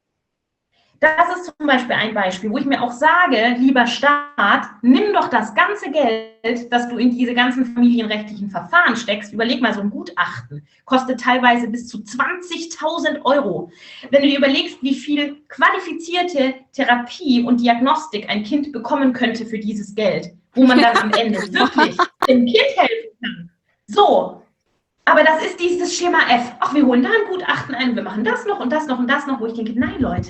[SPEAKER 1] Das ist zum Beispiel ein Beispiel, wo ich mir auch sage, lieber Staat, nimm doch das ganze Geld, das du in diese ganzen familienrechtlichen Verfahren steckst. Überleg mal, so ein Gutachten kostet teilweise bis zu zwanzigtausend Euro. Wenn du dir überlegst, wie viel qualifizierte Therapie und Diagnostik ein Kind bekommen könnte für dieses Geld, wo man dann am Ende wirklich dem Kind helfen kann. So, aber das ist dieses Schema F. Ach, wir holen da ein Gutachten ein, wir machen das noch und das noch und das noch, wo ich denke, nein, Leute,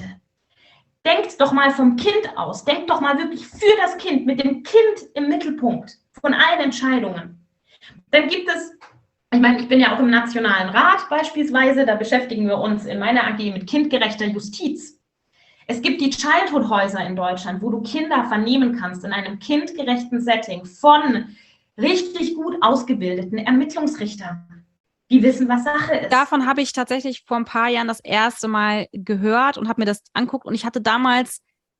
[SPEAKER 1] denkt doch mal vom Kind aus, denkt doch mal wirklich für das Kind, mit dem Kind im Mittelpunkt von allen Entscheidungen. Dann gibt es, ich meine, ich bin ja auch im Nationalen Rat beispielsweise, da beschäftigen wir uns in meiner A G mit kindgerechter Justiz. Es gibt die Childhood-Häuser in Deutschland, wo du Kinder vernehmen kannst in einem kindgerechten Setting von richtig gut ausgebildeten Ermittlungsrichtern, die wissen, was Sache ist.
[SPEAKER 2] Davon habe ich tatsächlich vor ein paar Jahren das erste Mal gehört und habe mir das anguckt und ich hatte damals,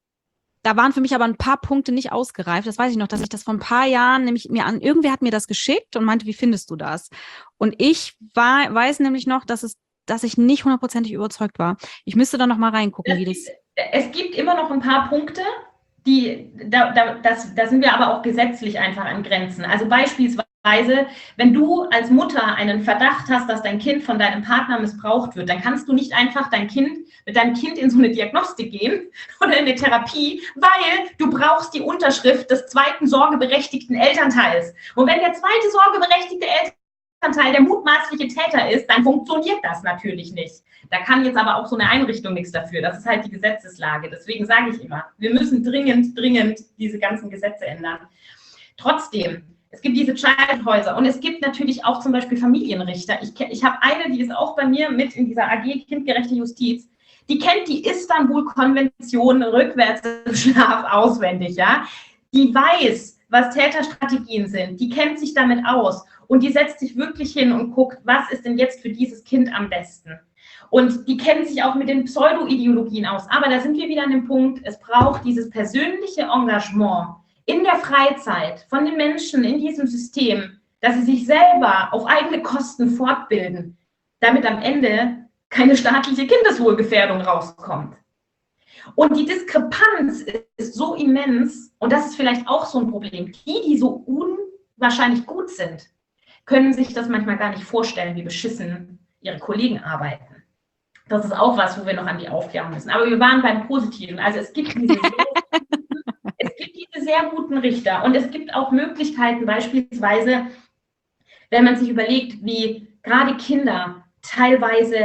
[SPEAKER 2] da waren für mich aber ein paar Punkte nicht ausgereift. Das weiß ich noch, dass ich das vor ein paar Jahren nämlich mir an, irgendwer hat mir das geschickt und meinte, wie findest du das? Und ich war, weiß nämlich noch, dass es, dass ich nicht hundertprozentig überzeugt war. Ich müsste da noch mal reingucken,
[SPEAKER 1] das
[SPEAKER 2] wie das.
[SPEAKER 1] Ist, es gibt immer noch ein paar Punkte, die, da, da, das, da sind wir aber auch gesetzlich einfach an Grenzen. Also beispielsweise, wenn du als Mutter einen Verdacht hast, dass dein Kind von deinem Partner missbraucht wird, dann kannst du nicht einfach dein Kind mit deinem Kind in so eine Diagnostik gehen oder in eine Therapie, weil du brauchst die Unterschrift des zweiten sorgeberechtigten Elternteils. Und wenn der zweite sorgeberechtigte Elternteil der mutmaßliche Täter ist, dann funktioniert das natürlich nicht. Da kann jetzt aber auch so eine Einrichtung nichts dafür. Das ist halt die Gesetzeslage. Deswegen sage ich immer, wir müssen dringend, dringend diese ganzen Gesetze ändern. Trotzdem, es gibt diese Childhäuser und es gibt natürlich auch zum Beispiel Familienrichter. Ich, ich habe eine, die ist auch bei mir mit in dieser A G Kindgerechte Justiz. Die kennt die Istanbul-Konvention rückwärts im Schlaf auswendig, ja. Die weiß, was Täterstrategien sind. Die kennt sich damit aus und die setzt sich wirklich hin und guckt, was ist denn jetzt für dieses Kind am besten. Und die kennen sich auch mit den Pseudo-Ideologien aus. Aber da sind wir wieder an dem Punkt, es braucht dieses persönliche Engagement in der Freizeit von den Menschen in diesem System, dass sie sich selber auf eigene Kosten fortbilden, damit am Ende keine staatliche Kindeswohlgefährdung rauskommt. Und die Diskrepanz ist so immens, und das ist vielleicht auch so ein Problem, die, die so unwahrscheinlich gut sind, können sich das manchmal gar nicht vorstellen, wie beschissen ihre Kollegen arbeiten. Das ist auch was, wo wir noch an die Aufklärung müssen. Aber wir waren beim Positiven. Also es gibt diese sehr, es gibt diese sehr guten Richter und es gibt auch Möglichkeiten, beispielsweise, wenn man sich überlegt, wie gerade Kinder teilweise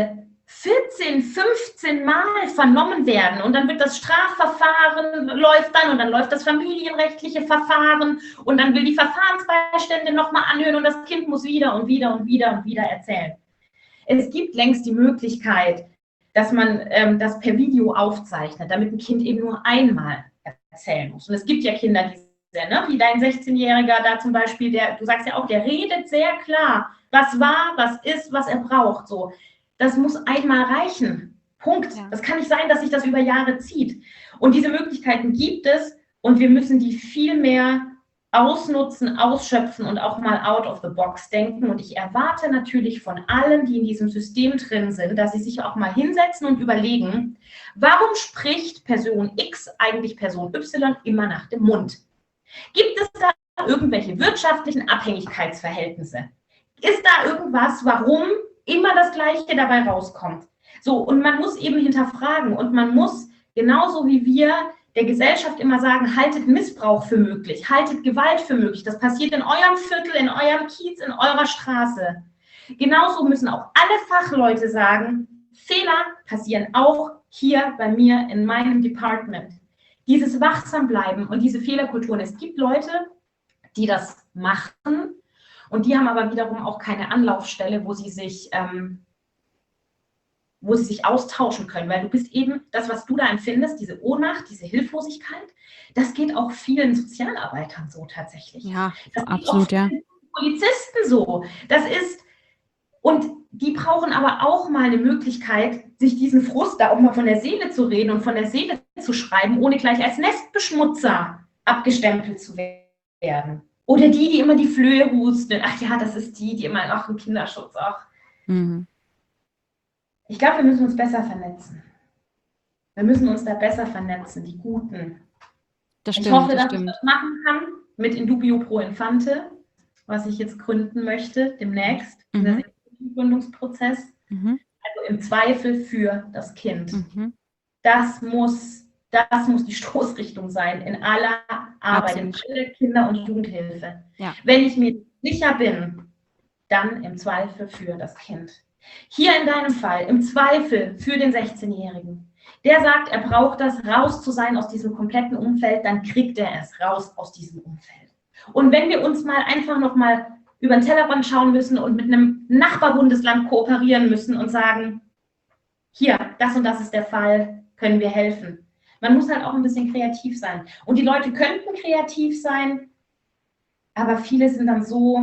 [SPEAKER 1] vierzehn, fünfzehn Mal vernommen werden und dann wird das Strafverfahren läuft dann und dann läuft das familienrechtliche Verfahren und dann will die Verfahrensbeistände nochmal anhören und das Kind muss wieder und wieder und wieder und wieder erzählen. Es gibt längst die Möglichkeit, dass man ähm, das per Video aufzeichnet, damit ein Kind eben nur einmal erzählen muss. Und es gibt ja Kinder, die sehr, ne, wie dein sechzehnjähriger da zum Beispiel, der, du sagst ja auch, der redet sehr klar, was war, was ist, was er braucht, so. Das muss einmal reichen. Punkt. Ja. Das kann nicht sein, dass sich das über Jahre zieht. Und diese Möglichkeiten gibt es und wir müssen die viel mehr ausnutzen, ausschöpfen und auch mal out of the box denken. Und ich erwarte natürlich von allen, die in diesem System drin sind, dass sie sich auch mal hinsetzen und überlegen, warum spricht Person X eigentlich Person Y immer nach dem Mund? Gibt es da irgendwelche wirtschaftlichen Abhängigkeitsverhältnisse? Ist da irgendwas, warum immer das Gleiche dabei rauskommt? So, und man muss eben hinterfragen und man muss, genauso wie wir der Gesellschaft immer sagen, haltet Missbrauch für möglich, haltet Gewalt für möglich. Das passiert in eurem Viertel, in eurem Kiez, in eurer Straße. Genauso müssen auch alle Fachleute sagen, Fehler passieren auch hier bei mir in meinem Department. Dieses Wachsambleiben und diese Fehlerkulturen. Es gibt Leute, die das machen und die haben aber wiederum auch keine Anlaufstelle, wo sie sich, ähm, wo sie sich austauschen können, weil du bist eben, das, was du da empfindest, diese Ohnmacht, diese Hilflosigkeit, das geht auch vielen Sozialarbeitern so tatsächlich.
[SPEAKER 2] Ja,
[SPEAKER 1] das
[SPEAKER 2] absolut, ja.
[SPEAKER 1] Polizisten so. Das ist, und die brauchen aber auch mal eine Möglichkeit, sich diesen Frust da auch mal von der Seele zu reden und von der Seele zu schreiben, ohne gleich als Nestbeschmutzer abgestempelt zu werden. Oder die, die immer die Flöhe husten. Ach ja, das ist die, die immer, ach, im Kinderschutz auch.
[SPEAKER 2] Mhm.
[SPEAKER 1] Ich glaube, wir müssen uns besser vernetzen. Wir müssen uns da besser vernetzen, die Guten.
[SPEAKER 2] Das stimmt,
[SPEAKER 1] ich hoffe,
[SPEAKER 2] das
[SPEAKER 1] dass
[SPEAKER 2] stimmt.
[SPEAKER 1] ich das machen kann mit Indubio Pro Infante, was ich jetzt gründen möchte, demnächst,
[SPEAKER 2] Mhm.
[SPEAKER 1] in der Gründungsprozess.
[SPEAKER 2] Mhm.
[SPEAKER 1] Also im Zweifel für das Kind.
[SPEAKER 2] Mhm.
[SPEAKER 1] Das muss, das muss die Stoßrichtung sein in aller Arbeit,
[SPEAKER 2] Absolut.
[SPEAKER 1] in der Kinder- und Jugendhilfe.
[SPEAKER 2] Ja.
[SPEAKER 1] Wenn ich mir sicher bin, dann im Zweifel für das Kind. Hier in deinem Fall, im Zweifel für den sechzehnjährigen. Der sagt, er braucht das, raus zu sein aus diesem kompletten Umfeld, dann kriegt er es raus aus diesem Umfeld. Und wenn wir uns mal einfach noch mal über den Tellerrand schauen müssen und mit einem Nachbarbundesland kooperieren müssen und sagen, hier, das und das ist der Fall, können wir helfen. Man muss halt auch ein bisschen kreativ sein. Und die Leute könnten kreativ sein, aber viele sind dann so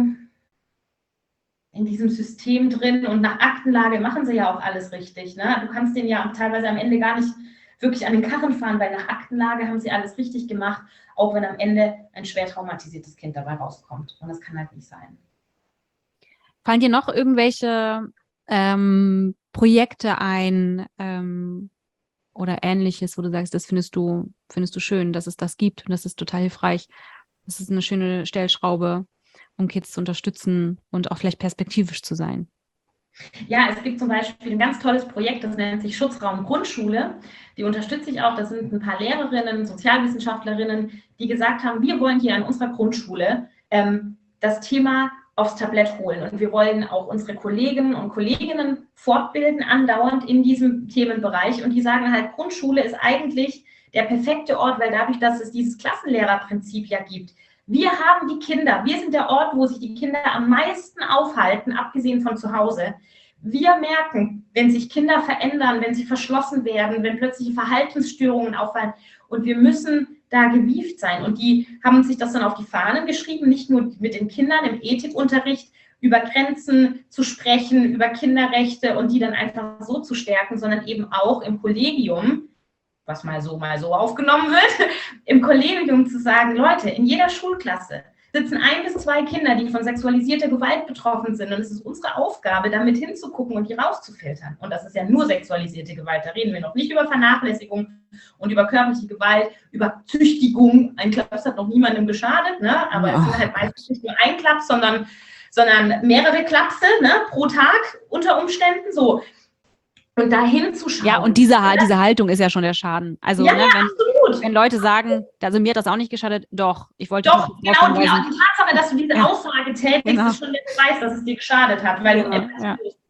[SPEAKER 1] in diesem System drin und nach Aktenlage machen sie ja auch alles richtig. Ne? Du kannst denen ja teilweise am Ende gar nicht wirklich an den Karren fahren, weil nach Aktenlage haben sie alles richtig gemacht, auch wenn am Ende ein schwer traumatisiertes Kind dabei rauskommt. Und das kann halt nicht sein.
[SPEAKER 2] Fallen dir noch irgendwelche ähm, Projekte ein ähm, oder Ähnliches, wo du sagst, das findest du, findest du schön, dass es das gibt und das ist total hilfreich. Das ist eine schöne Stellschraube, um Kids zu unterstützen und auch vielleicht perspektivisch zu sein.
[SPEAKER 1] Ja, es gibt zum Beispiel ein ganz tolles Projekt, das nennt sich Schutzraum Grundschule. Die unterstütze ich auch. Das sind ein paar Lehrerinnen, Sozialwissenschaftlerinnen, die gesagt haben, wir wollen hier an unserer Grundschule ähm, das Thema aufs Tablett holen. Und wir wollen auch unsere Kolleginnen und Kolleginnen fortbilden, andauernd in diesem Themenbereich. Und die sagen halt, Grundschule ist eigentlich der perfekte Ort, weil dadurch, dass es dieses Klassenlehrerprinzip ja gibt, wir haben die Kinder, wir sind der Ort, wo sich die Kinder am meisten aufhalten, abgesehen von zu Hause. Wir merken, wenn sich Kinder verändern, wenn sie verschlossen werden, wenn plötzliche Verhaltensstörungen auffallen. Und wir müssen da gewieft sein. Und die haben sich das dann auf die Fahnen geschrieben, nicht nur mit den Kindern im Ethikunterricht über Grenzen zu sprechen, über Kinderrechte und die dann einfach so zu stärken, sondern eben auch im Kollegium, was mal so, mal so aufgenommen wird, im Kollegium zu sagen, Leute, in jeder Schulklasse sitzen ein bis zwei Kinder, die von sexualisierter Gewalt betroffen sind. Und es ist unsere Aufgabe, damit hinzugucken und die rauszufiltern. Und das ist ja nur sexualisierte Gewalt. Da reden wir noch nicht über Vernachlässigung und über körperliche Gewalt, über Züchtigung. Ein Klaps hat noch niemandem geschadet, ne? Aber ja. Es sind halt meistens nicht nur ein Klaps, sondern, sondern mehrere Klapse, ne? Pro Tag unter Umständen so. Und dahin zu schauen.
[SPEAKER 2] Ja, und diese, diese Haltung ist ja schon der Schaden. Also,
[SPEAKER 1] ja,
[SPEAKER 2] ne,
[SPEAKER 1] ja,
[SPEAKER 2] wenn,
[SPEAKER 1] absolut.
[SPEAKER 2] wenn Leute sagen, also mir hat das auch nicht geschadet, doch, ich wollte...
[SPEAKER 1] Doch, genau, die, die Tatsache, dass du diese
[SPEAKER 2] ja.
[SPEAKER 1] Aussage tätigst,
[SPEAKER 2] genau.
[SPEAKER 1] ist schon der Beweis, dass es dir geschadet hat, weil genau. du etwas ja.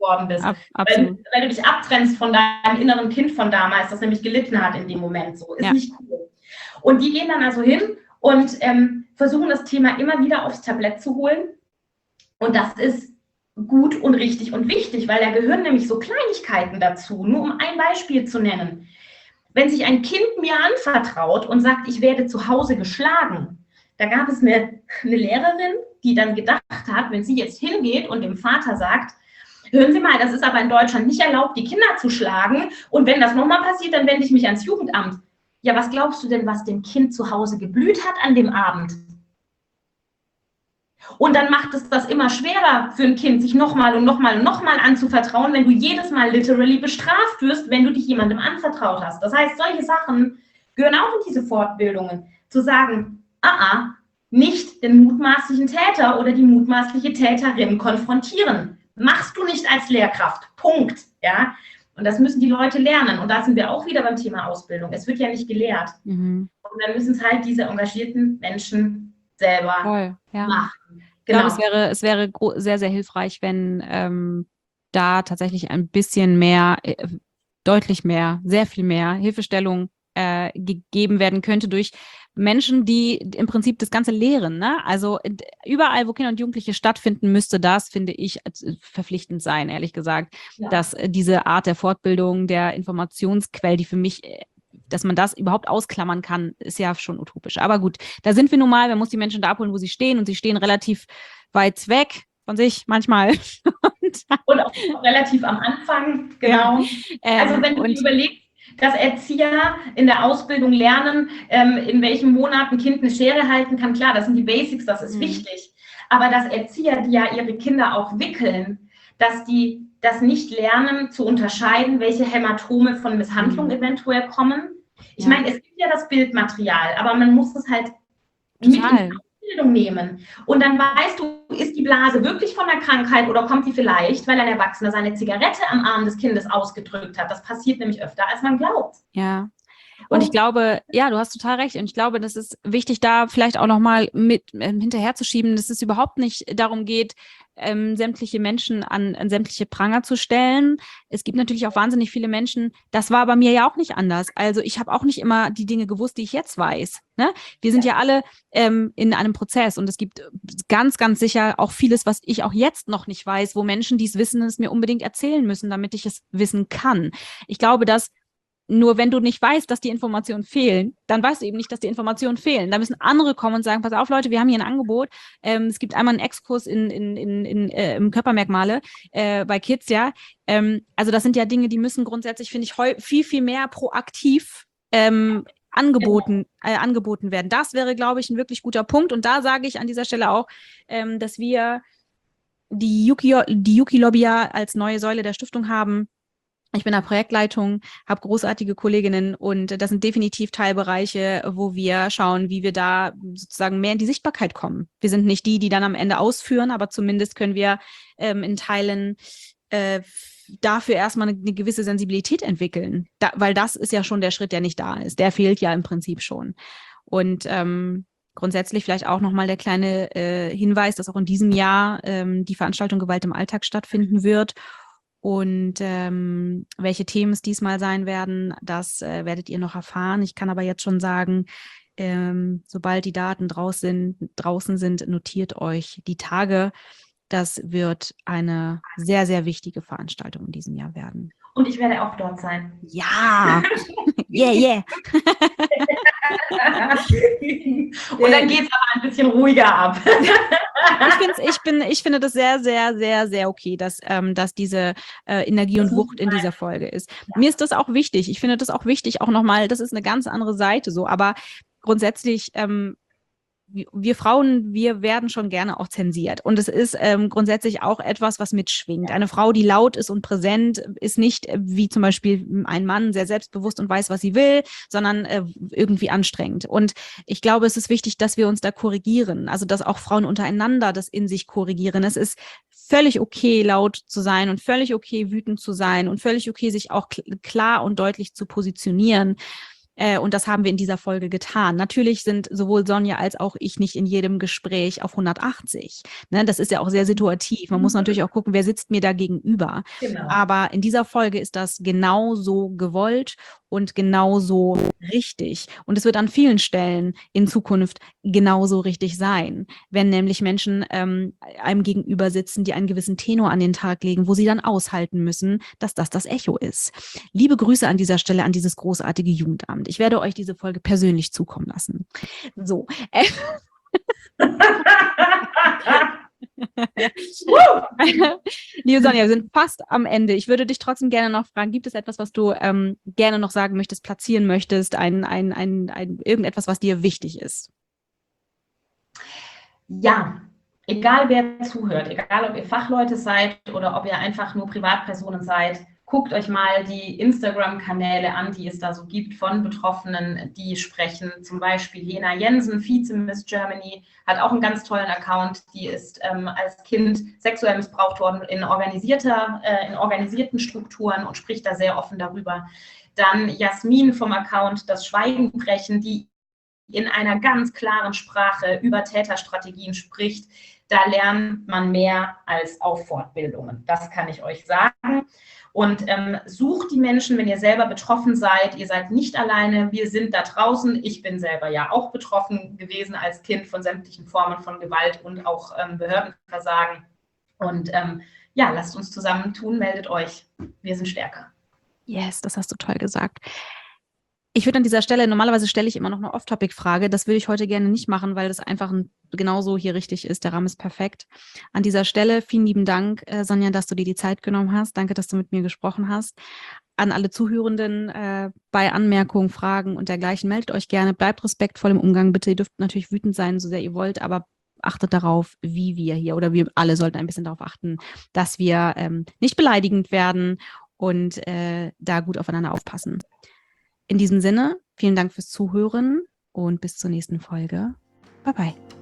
[SPEAKER 1] geworden bist.
[SPEAKER 2] Ab,
[SPEAKER 1] weil, weil du dich abtrennst von deinem inneren Kind von damals, das nämlich gelitten hat in dem Moment. So ist ja. nicht cool. Und die gehen dann also hin und ähm, versuchen das Thema immer wieder aufs Tablett zu holen. Und das ist gut und richtig und wichtig, weil da gehören nämlich so Kleinigkeiten dazu. Nur um ein Beispiel zu nennen. Wenn sich ein Kind mir anvertraut und sagt, ich werde zu Hause geschlagen, da gab es eine, eine Lehrerin, die dann gedacht hat, wenn sie jetzt hingeht und dem Vater sagt, hören Sie mal, das ist aber in Deutschland nicht erlaubt, die Kinder zu schlagen. Und wenn das nochmal passiert, dann wende ich mich ans Jugendamt. Ja, was glaubst du denn, was dem Kind zu Hause geblüht hat an dem Abend? Und dann macht es das immer schwerer für ein Kind, sich nochmal und nochmal und nochmal anzuvertrauen, wenn du jedes Mal literally bestraft wirst, wenn du dich jemandem anvertraut hast. Das heißt, solche Sachen gehören auch in diese Fortbildungen. Zu sagen, ah, ah, nicht den mutmaßlichen Täter oder die mutmaßliche Täterin konfrontieren. Machst du nicht als Lehrkraft. Punkt. Ja? Und das müssen die Leute lernen. Und da sind wir auch wieder beim Thema Ausbildung. Es wird ja nicht gelehrt. Mhm. Und dann müssen es halt diese engagierten Menschen selber
[SPEAKER 2] Voll, ja.
[SPEAKER 1] machen.
[SPEAKER 2] Genau. Ich glaube, es wäre, es wäre sehr, sehr hilfreich, wenn ähm, da tatsächlich ein bisschen mehr, äh, deutlich mehr, sehr viel mehr Hilfestellung äh, gegeben werden könnte durch Menschen, die im Prinzip das Ganze lehren. Ne? Also überall, wo Kinder und Jugendliche stattfinden, müsste das, finde ich, verpflichtend sein, ehrlich gesagt, ja. dass äh, diese Art der Fortbildung, der Informationsquelle, die für mich dass man das überhaupt ausklammern kann, ist ja schon utopisch. Aber gut, da sind wir nun mal, man muss die Menschen da abholen, wo sie stehen und sie stehen relativ weit weg von sich manchmal.
[SPEAKER 1] Und auch relativ am Anfang, genau. Ja. Ähm, also wenn du dir überlegst, dass Erzieher in der Ausbildung lernen, ähm, in welchen Monaten ein Kind eine Schere halten kann, klar, das sind die Basics, das ist mhm. wichtig. Aber dass Erzieher, die ja ihre Kinder auch wickeln, dass die das nicht lernen zu unterscheiden, welche Hämatome von Misshandlung mhm. eventuell kommen. Ich ja. meine, es gibt ja das Bildmaterial, aber man muss es halt
[SPEAKER 2] Total.
[SPEAKER 1] mit in die Ausbildung nehmen. Und dann weißt du, ist die Blase wirklich von der Krankheit oder kommt die vielleicht, weil ein Erwachsener seine Zigarette am Arm des Kindes ausgedrückt hat. Das passiert nämlich öfter, als man glaubt.
[SPEAKER 2] Ja. Und ich glaube, ja, du hast total recht. Und ich glaube, das ist wichtig, da vielleicht auch nochmal mit ähm, hinterherzuschieben, dass es überhaupt nicht darum geht, ähm, sämtliche Menschen an, an sämtliche Pranger zu stellen. Es gibt natürlich auch wahnsinnig viele Menschen, das war bei mir ja auch nicht anders. Also ich habe auch nicht immer die Dinge gewusst, die ich jetzt weiß. Ne? Wir sind ja, ja alle ähm, in einem Prozess und es gibt ganz, ganz sicher auch vieles, was ich auch jetzt noch nicht weiß, wo Menschen, die es wissen, es mir unbedingt erzählen müssen, damit ich es wissen kann. Ich glaube, dass nur wenn du nicht weißt, dass die Informationen fehlen, dann weißt du eben nicht, dass die Informationen fehlen. Da müssen andere kommen und sagen, pass auf Leute, wir haben hier ein Angebot. Ähm, es gibt einmal einen Exkurs in, in, in, in, äh, im Körpermerkmale äh, bei Kids, ja. Ähm, also das sind ja Dinge, die müssen grundsätzlich, finde ich, heu- viel, viel mehr proaktiv ähm, angeboten, äh, angeboten werden. Das wäre, glaube ich, ein wirklich guter Punkt. Und da sage ich an dieser Stelle auch, ähm, dass wir die Yuki, die Yuki-Lobby ja als neue Säule der Stiftung haben. Ich bin in der Projektleitung, habe großartige Kolleginnen und das sind definitiv Teilbereiche, wo wir schauen, wie wir da sozusagen mehr in die Sichtbarkeit kommen. Wir sind nicht die, die dann am Ende ausführen, aber zumindest können wir ähm, in Teilen äh, dafür erstmal eine, eine gewisse Sensibilität entwickeln, da, weil das ist ja schon der Schritt, der nicht da ist. Der fehlt ja im Prinzip schon. Und ähm, grundsätzlich vielleicht auch nochmal der kleine äh, Hinweis, dass auch in diesem Jahr ähm, die Veranstaltung Gewalt im Alltag stattfinden wird. Und ähm, welche Themen es diesmal sein werden, das äh, werdet ihr noch erfahren. Ich kann aber jetzt schon sagen, ähm, sobald die Daten draus sind, draußen sind, notiert euch die Tage. Das wird eine sehr, sehr wichtige Veranstaltung in diesem Jahr werden.
[SPEAKER 1] Und ich werde auch dort sein.
[SPEAKER 2] Ja, yeah, yeah.
[SPEAKER 1] Und dann geht es aber ein bisschen ruhiger ab.
[SPEAKER 2] Ich, find's, ich, bin, ich finde das sehr, sehr, sehr, sehr okay, dass, ähm, dass diese äh, Energie und Wucht in dieser Folge ist. Ja. Mir ist das auch wichtig. Ich finde das auch wichtig, auch nochmal, das ist eine ganz andere Seite so, aber grundsätzlich ähm, wir Frauen, wir werden schon gerne auch zensiert. Und es ist ähm, grundsätzlich auch etwas, was mitschwingt. Eine Frau, die laut ist und präsent, ist nicht äh, wie zum Beispiel ein Mann, sehr selbstbewusst und weiß, was sie will, sondern äh, irgendwie anstrengend. Und ich glaube, es ist wichtig, dass wir uns da korrigieren. Also, dass auch Frauen untereinander das in sich korrigieren. Es ist völlig okay, laut zu sein und völlig okay, wütend zu sein und völlig okay, sich auch kl- klar und deutlich zu positionieren. Äh, und das haben wir in dieser Folge getan. Natürlich sind sowohl Sonja als auch ich nicht in jedem Gespräch auf hundertachtzig. Ne, das ist ja auch sehr situativ. Man muss natürlich auch gucken, wer sitzt mir da gegenüber.
[SPEAKER 1] Genau.
[SPEAKER 2] Aber in dieser Folge ist das genauso gewollt und genauso richtig. Und es wird an vielen Stellen in Zukunft genauso richtig sein, wenn nämlich Menschen ähm, einem gegenüber sitzen, die einen gewissen Tenor an den Tag legen, wo sie dann aushalten müssen, dass das das Echo ist. Liebe Grüße an dieser Stelle an dieses großartige Jugendamt. Ich werde euch diese Folge persönlich zukommen lassen. So. Äh. Liebe Sonja, wir sind fast am Ende. Ich würde dich trotzdem gerne noch fragen, gibt es etwas, was du ähm, gerne noch sagen möchtest, platzieren möchtest, ein, ein, ein, ein, irgendetwas, was dir wichtig ist?
[SPEAKER 1] Ja, egal wer zuhört, egal ob ihr Fachleute seid oder ob ihr einfach nur Privatpersonen seid, guckt euch mal die Instagram-Kanäle an, die es da so gibt von Betroffenen, die sprechen. Zum Beispiel Lena Jensen, Vize-Miss Germany, hat auch einen ganz tollen Account. Die ist ähm, als Kind sexuell missbraucht worden in, organisierter, äh, in organisierten Strukturen und spricht da sehr offen darüber. Dann Jasmin vom Account Das Schweigen brechen, die in einer ganz klaren Sprache über Täterstrategien spricht. Da lernt man mehr als auf Fortbildungen. Das kann ich euch sagen. Und ähm, sucht die Menschen, wenn ihr selber betroffen seid. Ihr seid nicht alleine. Wir sind da draußen. Ich bin selber ja auch betroffen gewesen als Kind von sämtlichen Formen von Gewalt und auch ähm, Behördenversagen. Und ähm, ja, lasst uns zusammentun. Meldet euch. Wir sind stärker.
[SPEAKER 2] Yes, das hast du toll gesagt. Ich würde an dieser Stelle, normalerweise stelle ich immer noch eine Off-Topic-Frage. Das würde ich heute gerne nicht machen, weil das einfach ein, genauso hier richtig ist. Der Rahmen ist perfekt. An dieser Stelle vielen lieben Dank, äh, Sonja, dass du dir die Zeit genommen hast. Danke, dass du mit mir gesprochen hast. An alle Zuhörenden äh, bei Anmerkungen, Fragen und dergleichen, meldet euch gerne. Bleibt respektvoll im Umgang, bitte. Ihr dürft natürlich wütend sein, so sehr ihr wollt, aber achtet darauf, wie wir hier, oder wir alle sollten ein bisschen darauf achten, dass wir ähm, nicht beleidigend werden und äh, da gut aufeinander aufpassen. In diesem Sinne, vielen Dank fürs Zuhören und bis zur nächsten Folge. Bye bye.